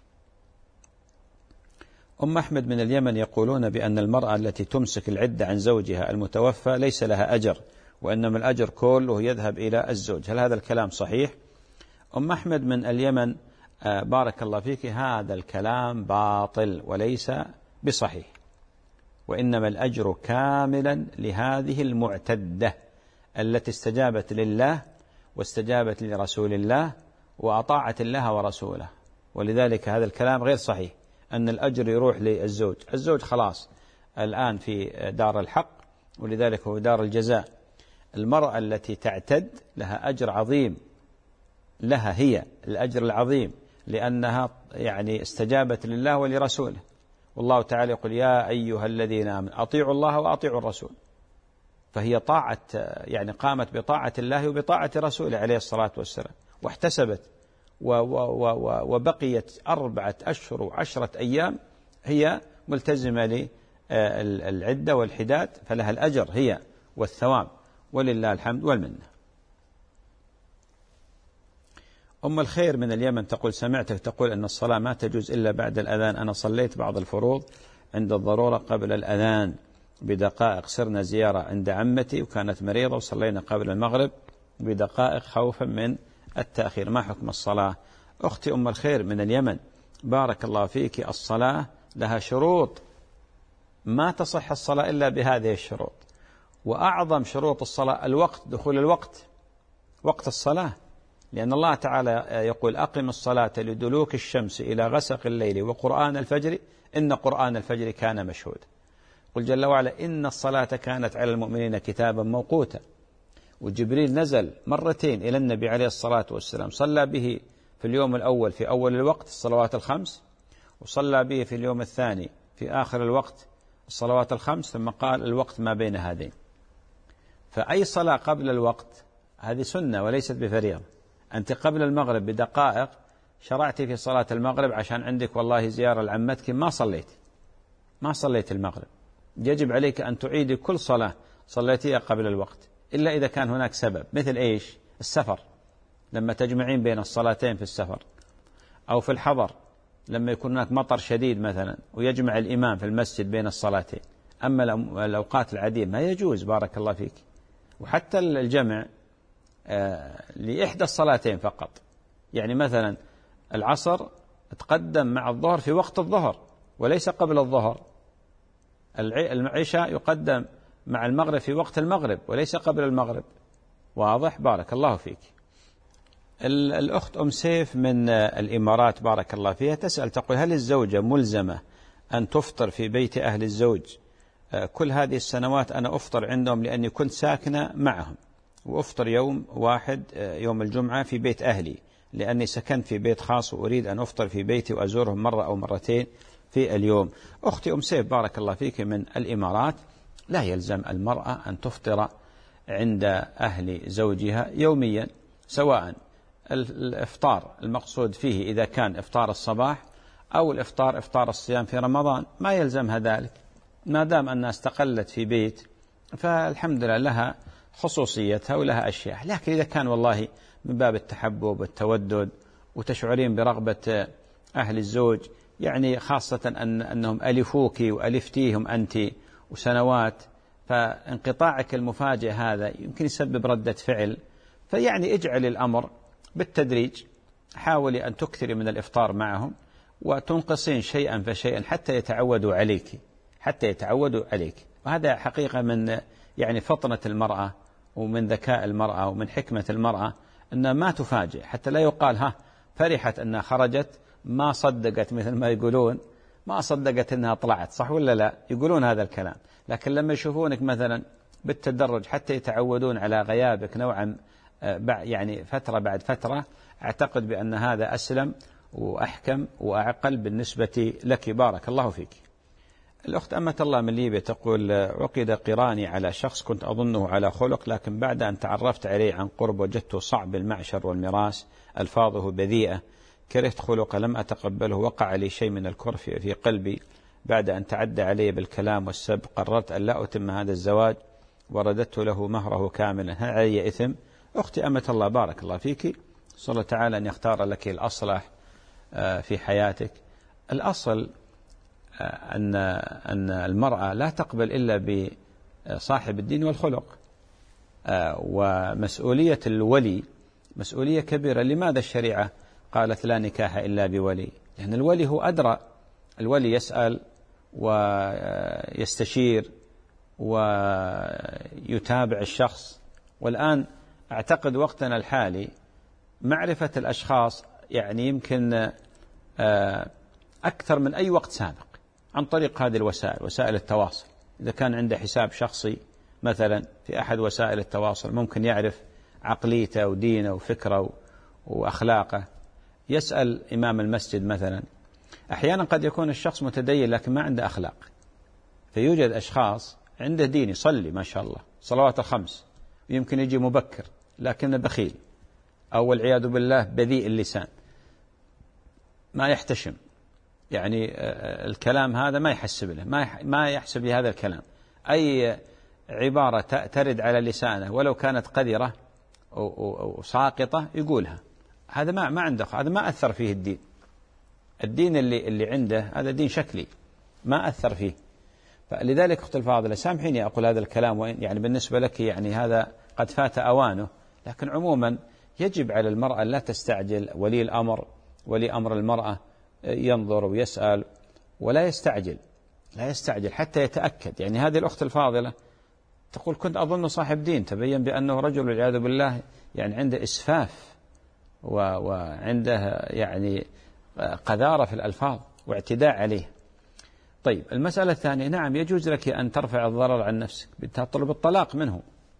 أم أحمد من اليمن يقولون بأن المرأة التي تمسك العدة عن زوجها المتوفى ليس لها أجر، وإنما الأجر كله يذهب إلى الزوج، هل هذا الكلام صحيح؟ أم أحمد من اليمن بارك الله فيك، هذا الكلام باطل وليس بصحيح، وإنما الأجر كاملا لهذه المعتدة التي استجابت لله واستجابت لرسول الله وأطاعت الله ورسوله، ولذلك هذا الكلام غير صحيح أن الأجر يروح للزوج. الزوج خلاص الآن في دار الحق، ولذلك هو دار الجزاء. المرأة التي تعتد لها أجر عظيم، لها هي الأجر العظيم، لأنها يعني استجابت لله ولرسوله، والله تعالى يقول يا أيها الذين آمنوا أطيعوا الله وأطيعوا الرسول، فهي طاعة يعني قامت بطاعة الله وبطاعة رسوله عليه الصلاة والسلام، واحتسبت وبقيت أربعة أشهر وعشرة أيام هي ملتزمة للعدة والحداد، فلها الأجر هي والثواب، ولله الحمد والمنة. أم الخير من اليمن تقول سمعتك تقول أن الصلاة ما تجوز إلا بعد الأذان، أنا صليت بعض الفروض عند الضرورة قبل الأذان بدقائق، صرنا زيارة عند عمتي وكانت مريضة وصلينا قبل المغرب بدقائق خوفا من التأخير، ما حكم الصلاة؟ أختي أم الخير من اليمن بارك الله فيك، الصلاة لها شروط، ما تصح الصلاة إلا بهذه الشروط، وأعظم شروط الصلاة الوقت، دخول الوقت، وقت الصلاة، لأن الله تعالى يقول أقم الصلاة لدلوك الشمس إلى غسق الليل وقرآن الفجر إن قرآن الفجر كان مشهودا. قل جل وعلا إن الصلاة كانت على المؤمنين كتابا موقوتا. وجبريل نزل مرتين إلى النبي عليه الصلاة والسلام، صلى به في اليوم الأول في أول الوقت الصلوات الخمس، وصلى به في اليوم الثاني في آخر الوقت الصلوات الخمس، ثم قال الوقت ما بين هذين. فأي صلاة قبل الوقت هذه سنة وليست بفريضة. أنت قبل المغرب بدقائق شرعت في صلاة المغرب عشان عندك والله زيارة لعمتك، ما صليت ما صليت المغرب، يجب عليك أن تعيد كل صلاة صليتها قبل الوقت، إلا إذا كان هناك سبب، مثل إيش؟ السفر، لما تجمعين بين الصلاتين في السفر، أو في الحضر لما يكون هناك مطر شديد مثلا ويجمع الإمام في المسجد بين الصلاتين. أما الأوقات العادية ما يجوز بارك الله فيك. وحتى الجمع آه لإحدى الصلاتين فقط، يعني مثلا العصر تقدم مع الظهر في وقت الظهر وليس قبل الظهر، العشاء يقدم مع المغرب في وقت المغرب وليس قبل المغرب. واضح؟ بارك الله فيك. الأخت أم سيف من الإمارات بارك الله فيها تسأل تقول هل الزوجة ملزمة أن تفطر في بيت أهل الزوج؟ كل هذه السنوات أنا أفطر عندهم لأني كنت ساكنة معهم، وأفطر يوم واحد يوم الجمعة في بيت أهلي، لأني سكنت في بيت خاص وأريد أن أفطر في بيتي وأزورهم مرة أو مرتين في اليوم. أختي أم سيف بارك الله فيك من الإمارات، لا يلزم المرأة أن تفطر عند أهل زوجها يوميا، سواء الإفطار المقصود فيه إذا كان إفطار الصباح أو الإفطار إفطار الصيام في رمضان، ما يلزمها ذلك ما دام أنها استقلت في بيت، فالحمد لله لها خصوصيتها ولها أشياء. لكن إذا كان والله من باب التحبب والتودد وتشعرين برغبة أهل الزوج، يعني خاصة أن أنهم ألفوك وألفتيهم أنت وسنوات، فانقطاعك المفاجئ هذا يمكن يسبب ردة فعل، فيعني اجعل الأمر بالتدريج، حاولي أن تكثري من الإفطار معهم وتنقصين شيئا فشيئا حتى يتعودوا عليك حتى يتعودوا عليك. وهذا حقيقة من يعني فطنة المرأة ومن ذكاء المرأة ومن حكمة المرأة أنها ما تفاجئ، حتى لا يقال ها فرحت أنها خرجت ما صدقت، مثل ما يقولون ما صدقت أنها طلعت، صح ولا لا؟ يقولون هذا الكلام. لكن لما يشوفونك مثلا بالتدرج حتى يتعودون على غيابك نوعا يعني فترة بعد فترة، أعتقد بأن هذا أسلم وأحكم وأعقل بالنسبة لك. بارك الله فيك. الأخت أمة الله من ليبيا تقول عقد قراني على شخص كنت أظنه على خلق، لكن بعد أن تعرفت عليه عن قرب وجدته صعب المعشر والمراس، ألفاظه بذيئة، كرهت خلقه، لم أتقبله، وقع لي شيء من الكره في قلبي بعد أن تعدى علي بالكلام والسب، قررت أن لا أتم هذا الزواج ورددت له مهره كاملا، هل علي إثم؟ أختي أمة الله بارك الله فيك، صلى الله تعالى أن يختار لك الأصلح في حياتك. الأصل أن أن المرأة لا تقبل إلا بصاحب الدين والخلق، ومسؤولية الولي مسؤولية كبيرة. لماذا الشريعة قالت لا نكاح إلا بولي؟ لأن يعني الولي هو أدرى، الولي يسأل ويستشير ويتابع الشخص. والآن أعتقد وقتنا الحالي معرفة الأشخاص يعني يمكن أكثر من أي وقت سابق عن طريق هذه الوسائل، وسائل التواصل. إذا كان عنده حساب شخصي مثلا في أحد وسائل التواصل ممكن يعرف عقليته ودينه وفكره وأخلاقه. يسأل إمام المسجد مثلا، أحيانا قد يكون الشخص متدين لكن ما عنده أخلاق، فيوجد أشخاص عنده دين يصلي ما شاء الله صلوات الخمس، ويمكن يجي مبكر لكنه بخيل، أو والعياذ بالله بذيء اللسان، ما يحتشم، يعني الكلام هذا ما يحسب له، ما يحسب لهذا الكلام، أي عبارة ترد على لسانه ولو كانت قذرة أو ساقطة يقولها. هذا ما ما عنده، هذا ما أثر فيه الدين. الدين اللي اللي عنده هذا دين شكلي ما أثر فيه. فلذلك أخت الفاضلة سامحيني أقول هذا الكلام، وإن يعني بالنسبة لك يعني هذا قد فات أوانه، لكن عموما يجب على المرأة لا تستعجل. ولي الأمر ولي أمر المرأة ينظر ويسأل ولا يستعجل، لا يستعجل حتى يتأكد. يعني هذه الأخت الفاضلة تقول كنت أظن صاحب دين، تبين بأنه رجل والعياذ بالله يعني عنده إسفاف وعنده يعني قذارة في الألفاظ واعتداء عليه. طيب المسألة الثانية، نعم يجوز لك أن ترفع الضرر عن نفسك، تطلب الطلاق منه.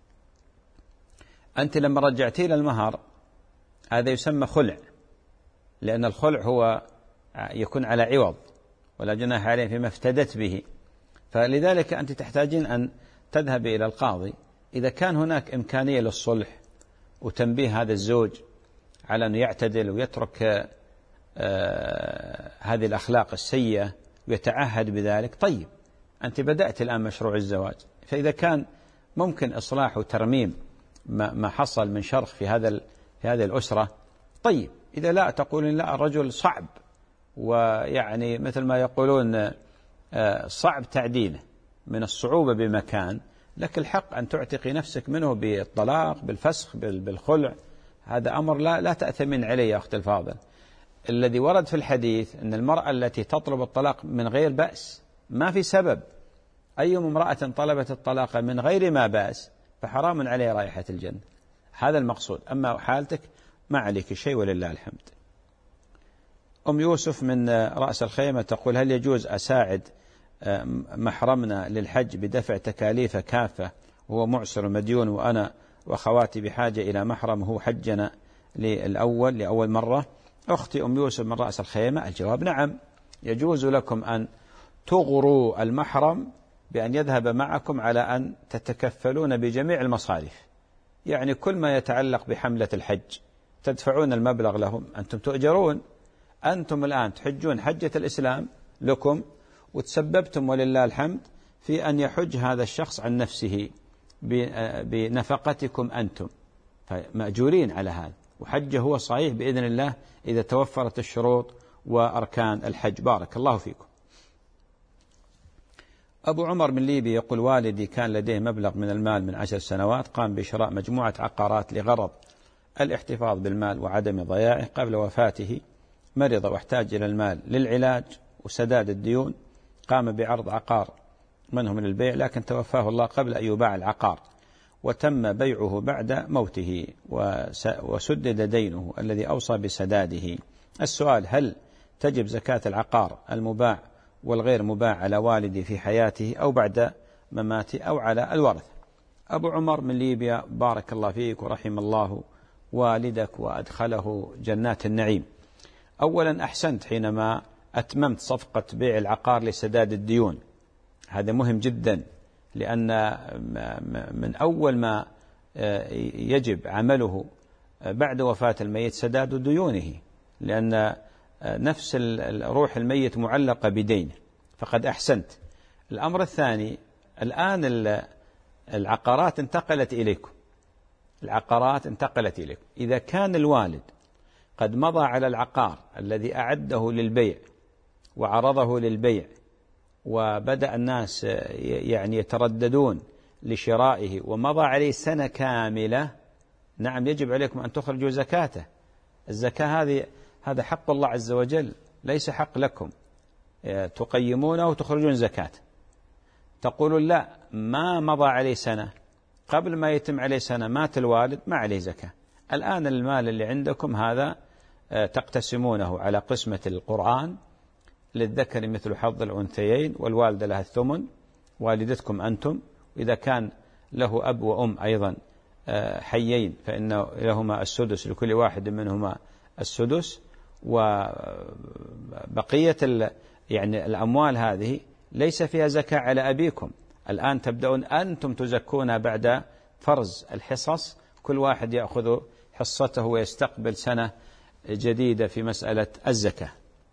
أنت لما رجعتي له المهر هذا يسمى خلع، لأن الخلع هو يكون على عوض ولا جناح عليه فيما افتدت به. فلذلك أنت تحتاجين أن تذهب إلى القاضي إذا كان هناك إمكانية للصلح وتنبيه هذا الزوج على أن يعتدل ويترك آه هذه الأخلاق السيئة ويتعهد بذلك. طيب أنت بدأت الآن مشروع الزواج، فإذا كان ممكن إصلاح وترميم ما, ما حصل من شرخ في هذا في هذه الأسرة، طيب إذا لا تقولون لا الرجل صعب ويعني مثل ما يقولون آه صعب تعديله، من الصعوبة بمكان، لك الحق أن تعتقي نفسك منه بالطلاق بالفسخ بالخلع. هذا أمر لا لا تأثمين عليه يا أخت الفاضل. الذي ورد في الحديث أن المرأة التي تطلب الطلاق من غير بأس ما في سبب، أي امرأة طلبت الطلاق من غير ما بأس فحرام عليه رائحة الجنة، هذا المقصود. أما حالتك ما عليك شيء ولله الحمد. أم يوسف من رأس الخيمة تقول هل يجوز أساعد محرمنا للحج بدفع تكاليفه كافة وهو معسر مديون، وأنا وأخواتي بحاجة إلى محرم هو حجنا للأول لأول مرة؟ أختي أم يوسف من رأس الخيمة، الجواب نعم، يجوز لكم أن تغروا المحرم بأن يذهب معكم على أن تتكفلون بجميع المصاريف، يعني كل ما يتعلق بحملة الحج تدفعون المبلغ لهم، أنتم تؤجرون، أنتم الآن تحجون حجة الإسلام لكم، وتسببتم ولله الحمد في أن يحج هذا الشخص عن نفسه بنفقتكم أنتم، فمأجورين على هذا، وحجه هو صحيح بإذن الله إذا توفرت الشروط وأركان الحج. بارك الله فيكم. أبو عمر من ليبيا يقول والدي كان لديه مبلغ من المال من عشر سنوات، قام بشراء مجموعة عقارات لغرض الاحتفاظ بالمال وعدم ضياعه. قبل وفاته مرض واحتاج إلى المال للعلاج وسداد الديون، قام بعرض عقار منه من البيع، لكن توفاه الله قبل أن يباع العقار، وتم بيعه بعد موته وسدد دينه الذي أوصى بسداده. السؤال: هل تجب زكاة العقار المباع والغير مباع على والدي في حياته أو بعد مماته أو على الورثة؟ أبو عمر من ليبيا بارك الله فيك ورحم الله والدك وأدخله جنات النعيم. أولا أحسنت حينما أتممت صفقة بيع العقار لسداد الديون، هذا مهم جدا، لأن من أول ما يجب عمله بعد وفاة الميت سداد ديونه، لأن نفس روح الميت معلقة بدينه، فقد أحسنت. الأمر الثاني، الآن العقارات انتقلت إليكم، العقارات انتقلت إليكم. إذا كان الوالد قد مضى على العقار الذي أعده للبيع وعرضه للبيع، وبدأ الناس يعني يترددون لشرائه ومضى عليه سنة كاملة، نعم يجب عليكم أن تخرجوا زكاته. الزكاة هذه هذا حق الله عز وجل، ليس حق لكم تقيمونه وتخرجون زكاة. تقولون لا، ما مضى عليه سنة، قبل ما يتم عليه سنة مات الوالد، ما عليه زكاة. الآن المال اللي عندكم هذا تقتسمونه على قسمة القرآن، للذكر مثل حظ الأنثيين، والوالدة لها الثمن، والدتكم أنتم، وإذا كان له أب وأم أيضا حيين فإن لهما السدس، لكل واحد منهما السدس. وبقية يعني الأموال هذه ليس فيها زكاة على أبيكم. الآن تبدأون أنتم تزكون بعد فرز الحصص، كل واحد يأخذ حصته ويستقبل سنة جديدة في مسألة الزكاة.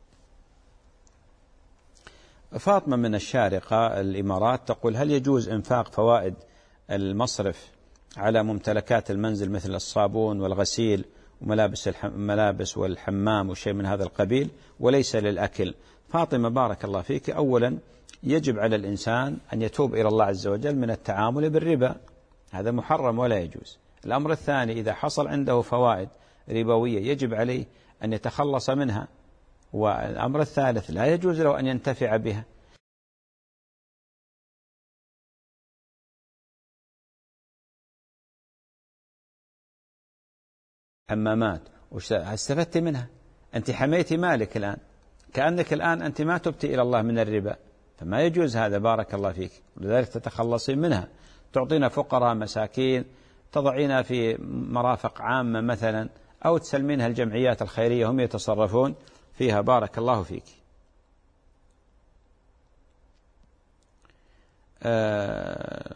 فاطمة من الشارقة الإمارات تقول: هل يجوز إنفاق فوائد المصرف على ممتلكات المنزل مثل الصابون والغسيل وملابس الملابس والحمام وشيء من هذا القبيل، وليس للأكل؟ فاطمة بارك الله فيك، أولا يجب على الإنسان أن يتوب إلى الله عز وجل من التعامل بالربا، هذا محرم ولا يجوز. الأمر الثاني، إذا حصل عنده فوائد ربوية يجب عليه أن يتخلص منها. والأمر الثالث، لا يجوز له أن ينتفع بها. حمامات استفدت منها، أنت حميتي مالك الآن، كأنك الآن أنت ما تبتي إلى الله من الربا، فما يجوز هذا بارك الله فيك، ولذلك تتخلصين منها. تعطينا فقراء مساكين، تضعينا في مرافق عامة مثلا، أو تسلمينها الجمعيات الخيرية هم يتصرفون فيها بارك الله فيك. آه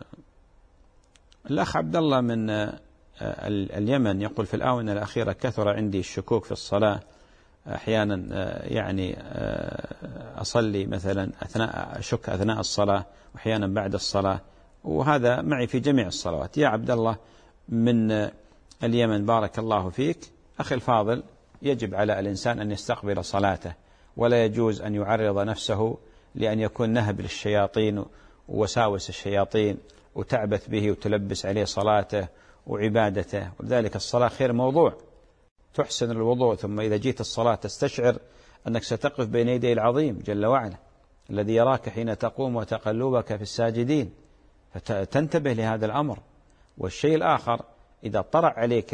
الأخ عبد الله من آه اليمن يقول: في الآونة الأخيرة كثر عندي الشكوك في الصلاة، أحيانا آه يعني آه أصلي مثلا أثناء أشك أثناء الصلاة، وأحيانا بعد الصلاة، وهذا معي في جميع الصلوات. يا عبد الله من آه اليمن بارك الله فيك، أخي الفاضل، يجب على الإنسان أن يستقبل صلاته، ولا يجوز أن يعرض نفسه لأن يكون نهب للشياطين ووساوس الشياطين وتعبث به وتلبس عليه صلاته وعبادته. ولذلك الصلاة خير موضوع، تحسن الوضوء، ثم إذا جيت الصلاة تستشعر أنك ستقف بين يدي العظيم جل وعلا الذي يراك حين تقوم وتقلبك في الساجدين، فتنتبه لهذا الأمر. والشيء الآخر، إذا طرأ عليك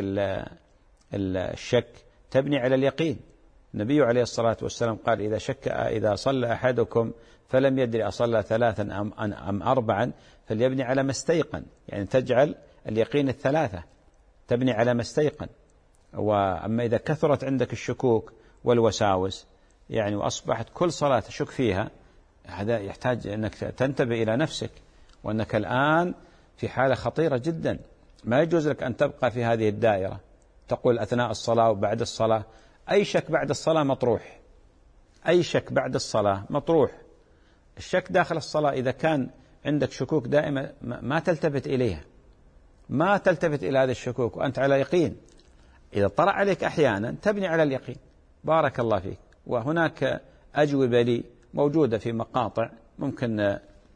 الشك تبني على اليقين. النبي عليه الصلاة والسلام قال: إذا شك إذا صلى أحدكم فلم يدري أصلى ثلاثا أم, أم أربعا فليبني على ما استيقن، يعني تجعل اليقين الثلاثة، تبني على ما استيقن. وأما إذا كثرت عندك الشكوك والوساوس يعني وأصبحت كل صلاة تشك فيها، هذا يحتاج أنك تنتبه إلى نفسك، وأنك الآن في حالة خطيرة جدا. ما يجوز لك أن تبقى في هذه الدائرة، تقول أثناء الصلاة وبعد الصلاة. أي شك بعد الصلاة مطروح، أي شك بعد الصلاة مطروح. الشك داخل الصلاة إذا كان عندك شكوك دائما ما تلتفت إليها، ما تلتفت إلى هذه الشكوك وأنت على يقين. إذا طرأ عليك أحيانا تبني على اليقين بارك الله فيك. وهناك أجوبة لي موجودة في مقاطع ممكن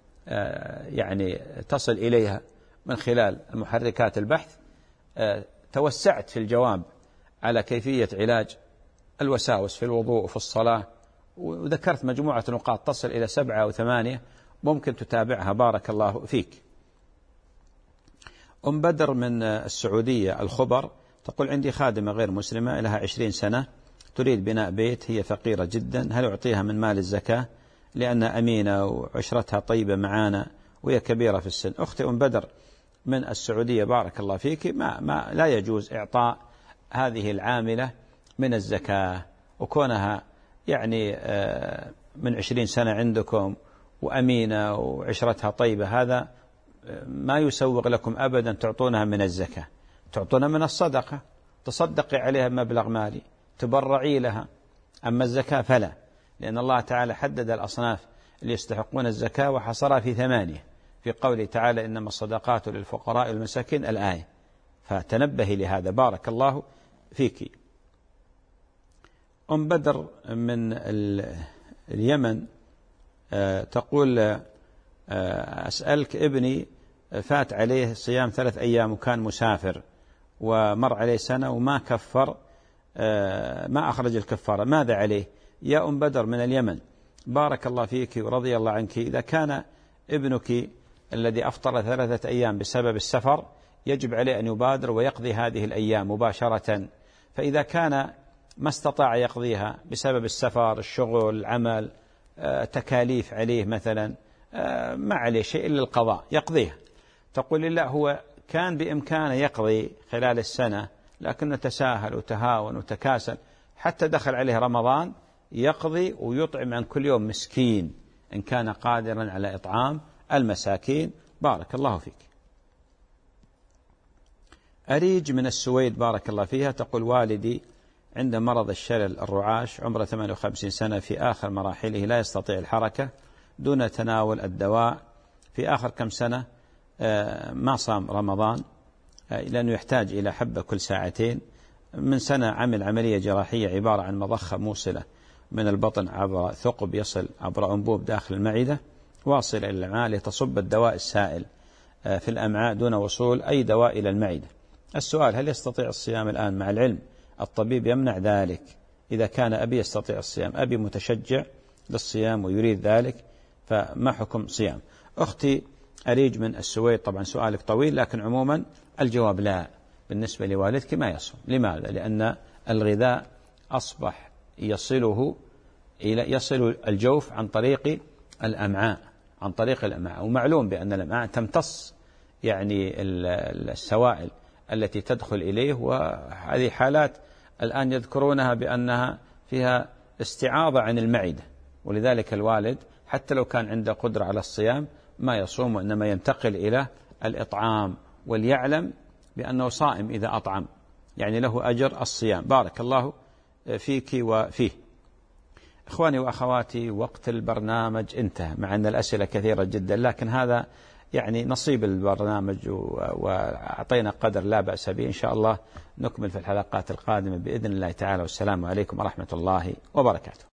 يعني تصل إليها من خلال محركات البحث. توسعت في الجواب على كيفية علاج الوساوس في الوضوء وفي الصلاة، وذكرت مجموعة نقاط تصل إلى سبعة أو ثمانية ممكن تتابعها بارك الله فيك. أم بدر من السعودية الخبر تقول: عندي خادمة غير مسلمة لها عشرين سنة تريد بناء بيت، هي فقيرة جدا، هل أعطيها من مال الزكاة لأنها أمينة وعشرتها طيبة معانا وهي كبيرة في السن؟ أختي أم بدر من السعودية بارك الله فيك، ما, ما لا يجوز إعطاء هذه العاملة من الزكاة، وكونها يعني من عشرين سنة عندكم وأمينة وعشرتها طيبة، هذا ما يسوغ لكم أبدا تعطونها من الزكاة، تعطونها من الصدقة، تصدقي عليها بمبلغ مالي، تبرعي لها. أما الزكاة فلا، لأن الله تعالى حدد الأصناف اللي يستحقون الزكاة وحصرها في ثمانية في قوله تعالى إنما الصدقات للفقراء والمساكين الآية، فتنبهي لهذا. بارك الله فيك. أم بدر من اليمن تقول أسألك، ابني فات عليه صيام ثلاث أيام وكان مسافر ومر عليه سنة وما كفر، ما أخرج الكفارة، ماذا عليه؟ يا أم بدر من اليمن، بارك الله فيك ورضي الله عنك، إذا كان ابنك الذي أفطر ثلاثة أيام بسبب السفر يجب عليه أن يبادر ويقضي هذه الأيام مباشرة، فإذا كان ما استطاع يقضيها بسبب السفر، الشغل، العمل، تكاليف عليه مثلا، ما عليه شيء إلا القضاء يقضيها. تقول لي لا، هو كان بإمكانه يقضي خلال السنة لكنه تساهل وتهاون وتكاسل حتى دخل عليه رمضان، يقضي ويطعم عن كل يوم مسكين إن كان قادرا على إطعام المساكين. بارك الله فيك. أريج من السويد بارك الله فيها تقول والدي عند مرض الشلل الرعاش، عمره ثمانية وخمسين سنة، في آخر مراحله لا يستطيع الحركة دون تناول الدواء، في آخر كم سنة ما صام رمضان لأنه يحتاج إلى حبة كل ساعتين. من سنة عمل عملية جراحية عبارة عن مضخة موصلة من البطن عبر ثقب يصل عبر أنبوب داخل المعدة واصل إلى الأمعاء لتصب الدواء السائل في الأمعاء دون وصول أي دواء إلى المعدة. السؤال: هل يستطيع الصيام الآن مع العلم الطبيب يمنع ذلك؟ إذا كان أبي يستطيع الصيام، أبي متشجع للصيام ويريد ذلك، فما حكم صيام؟ أختي أريج من السويد، طبعا سؤالك طويل لكن عموما الجواب لا، بالنسبة لوالدك ما يصوم. لماذا؟ لأن الغذاء أصبح يصله إلى يصل الجوف عن طريق الأمعاء، عن طريق الأمعاء، ومعلوم بأن الأمعاء تمتص يعني السوائل التي تدخل إليه، وهذه حالات الآن يذكرونها بأنها فيها استعاضة عن المعدة، ولذلك الوالد حتى لو كان عنده قدرة على الصيام ما يصوم، وإنما ينتقل إلى الإطعام، وليعلم بأنه صائم إذا أطعم، يعني له أجر الصيام. بارك الله فيك وفيه. إخواني وأخواتي، وقت البرنامج انتهى، مع أن الأسئلة كثيرة جدا، لكن هذا يعني نصيب البرنامج وأعطينا قدر لا بأس به. إن شاء الله نكمل في الحلقات القادمة بإذن الله تعالى، والسلام عليكم ورحمة الله وبركاته.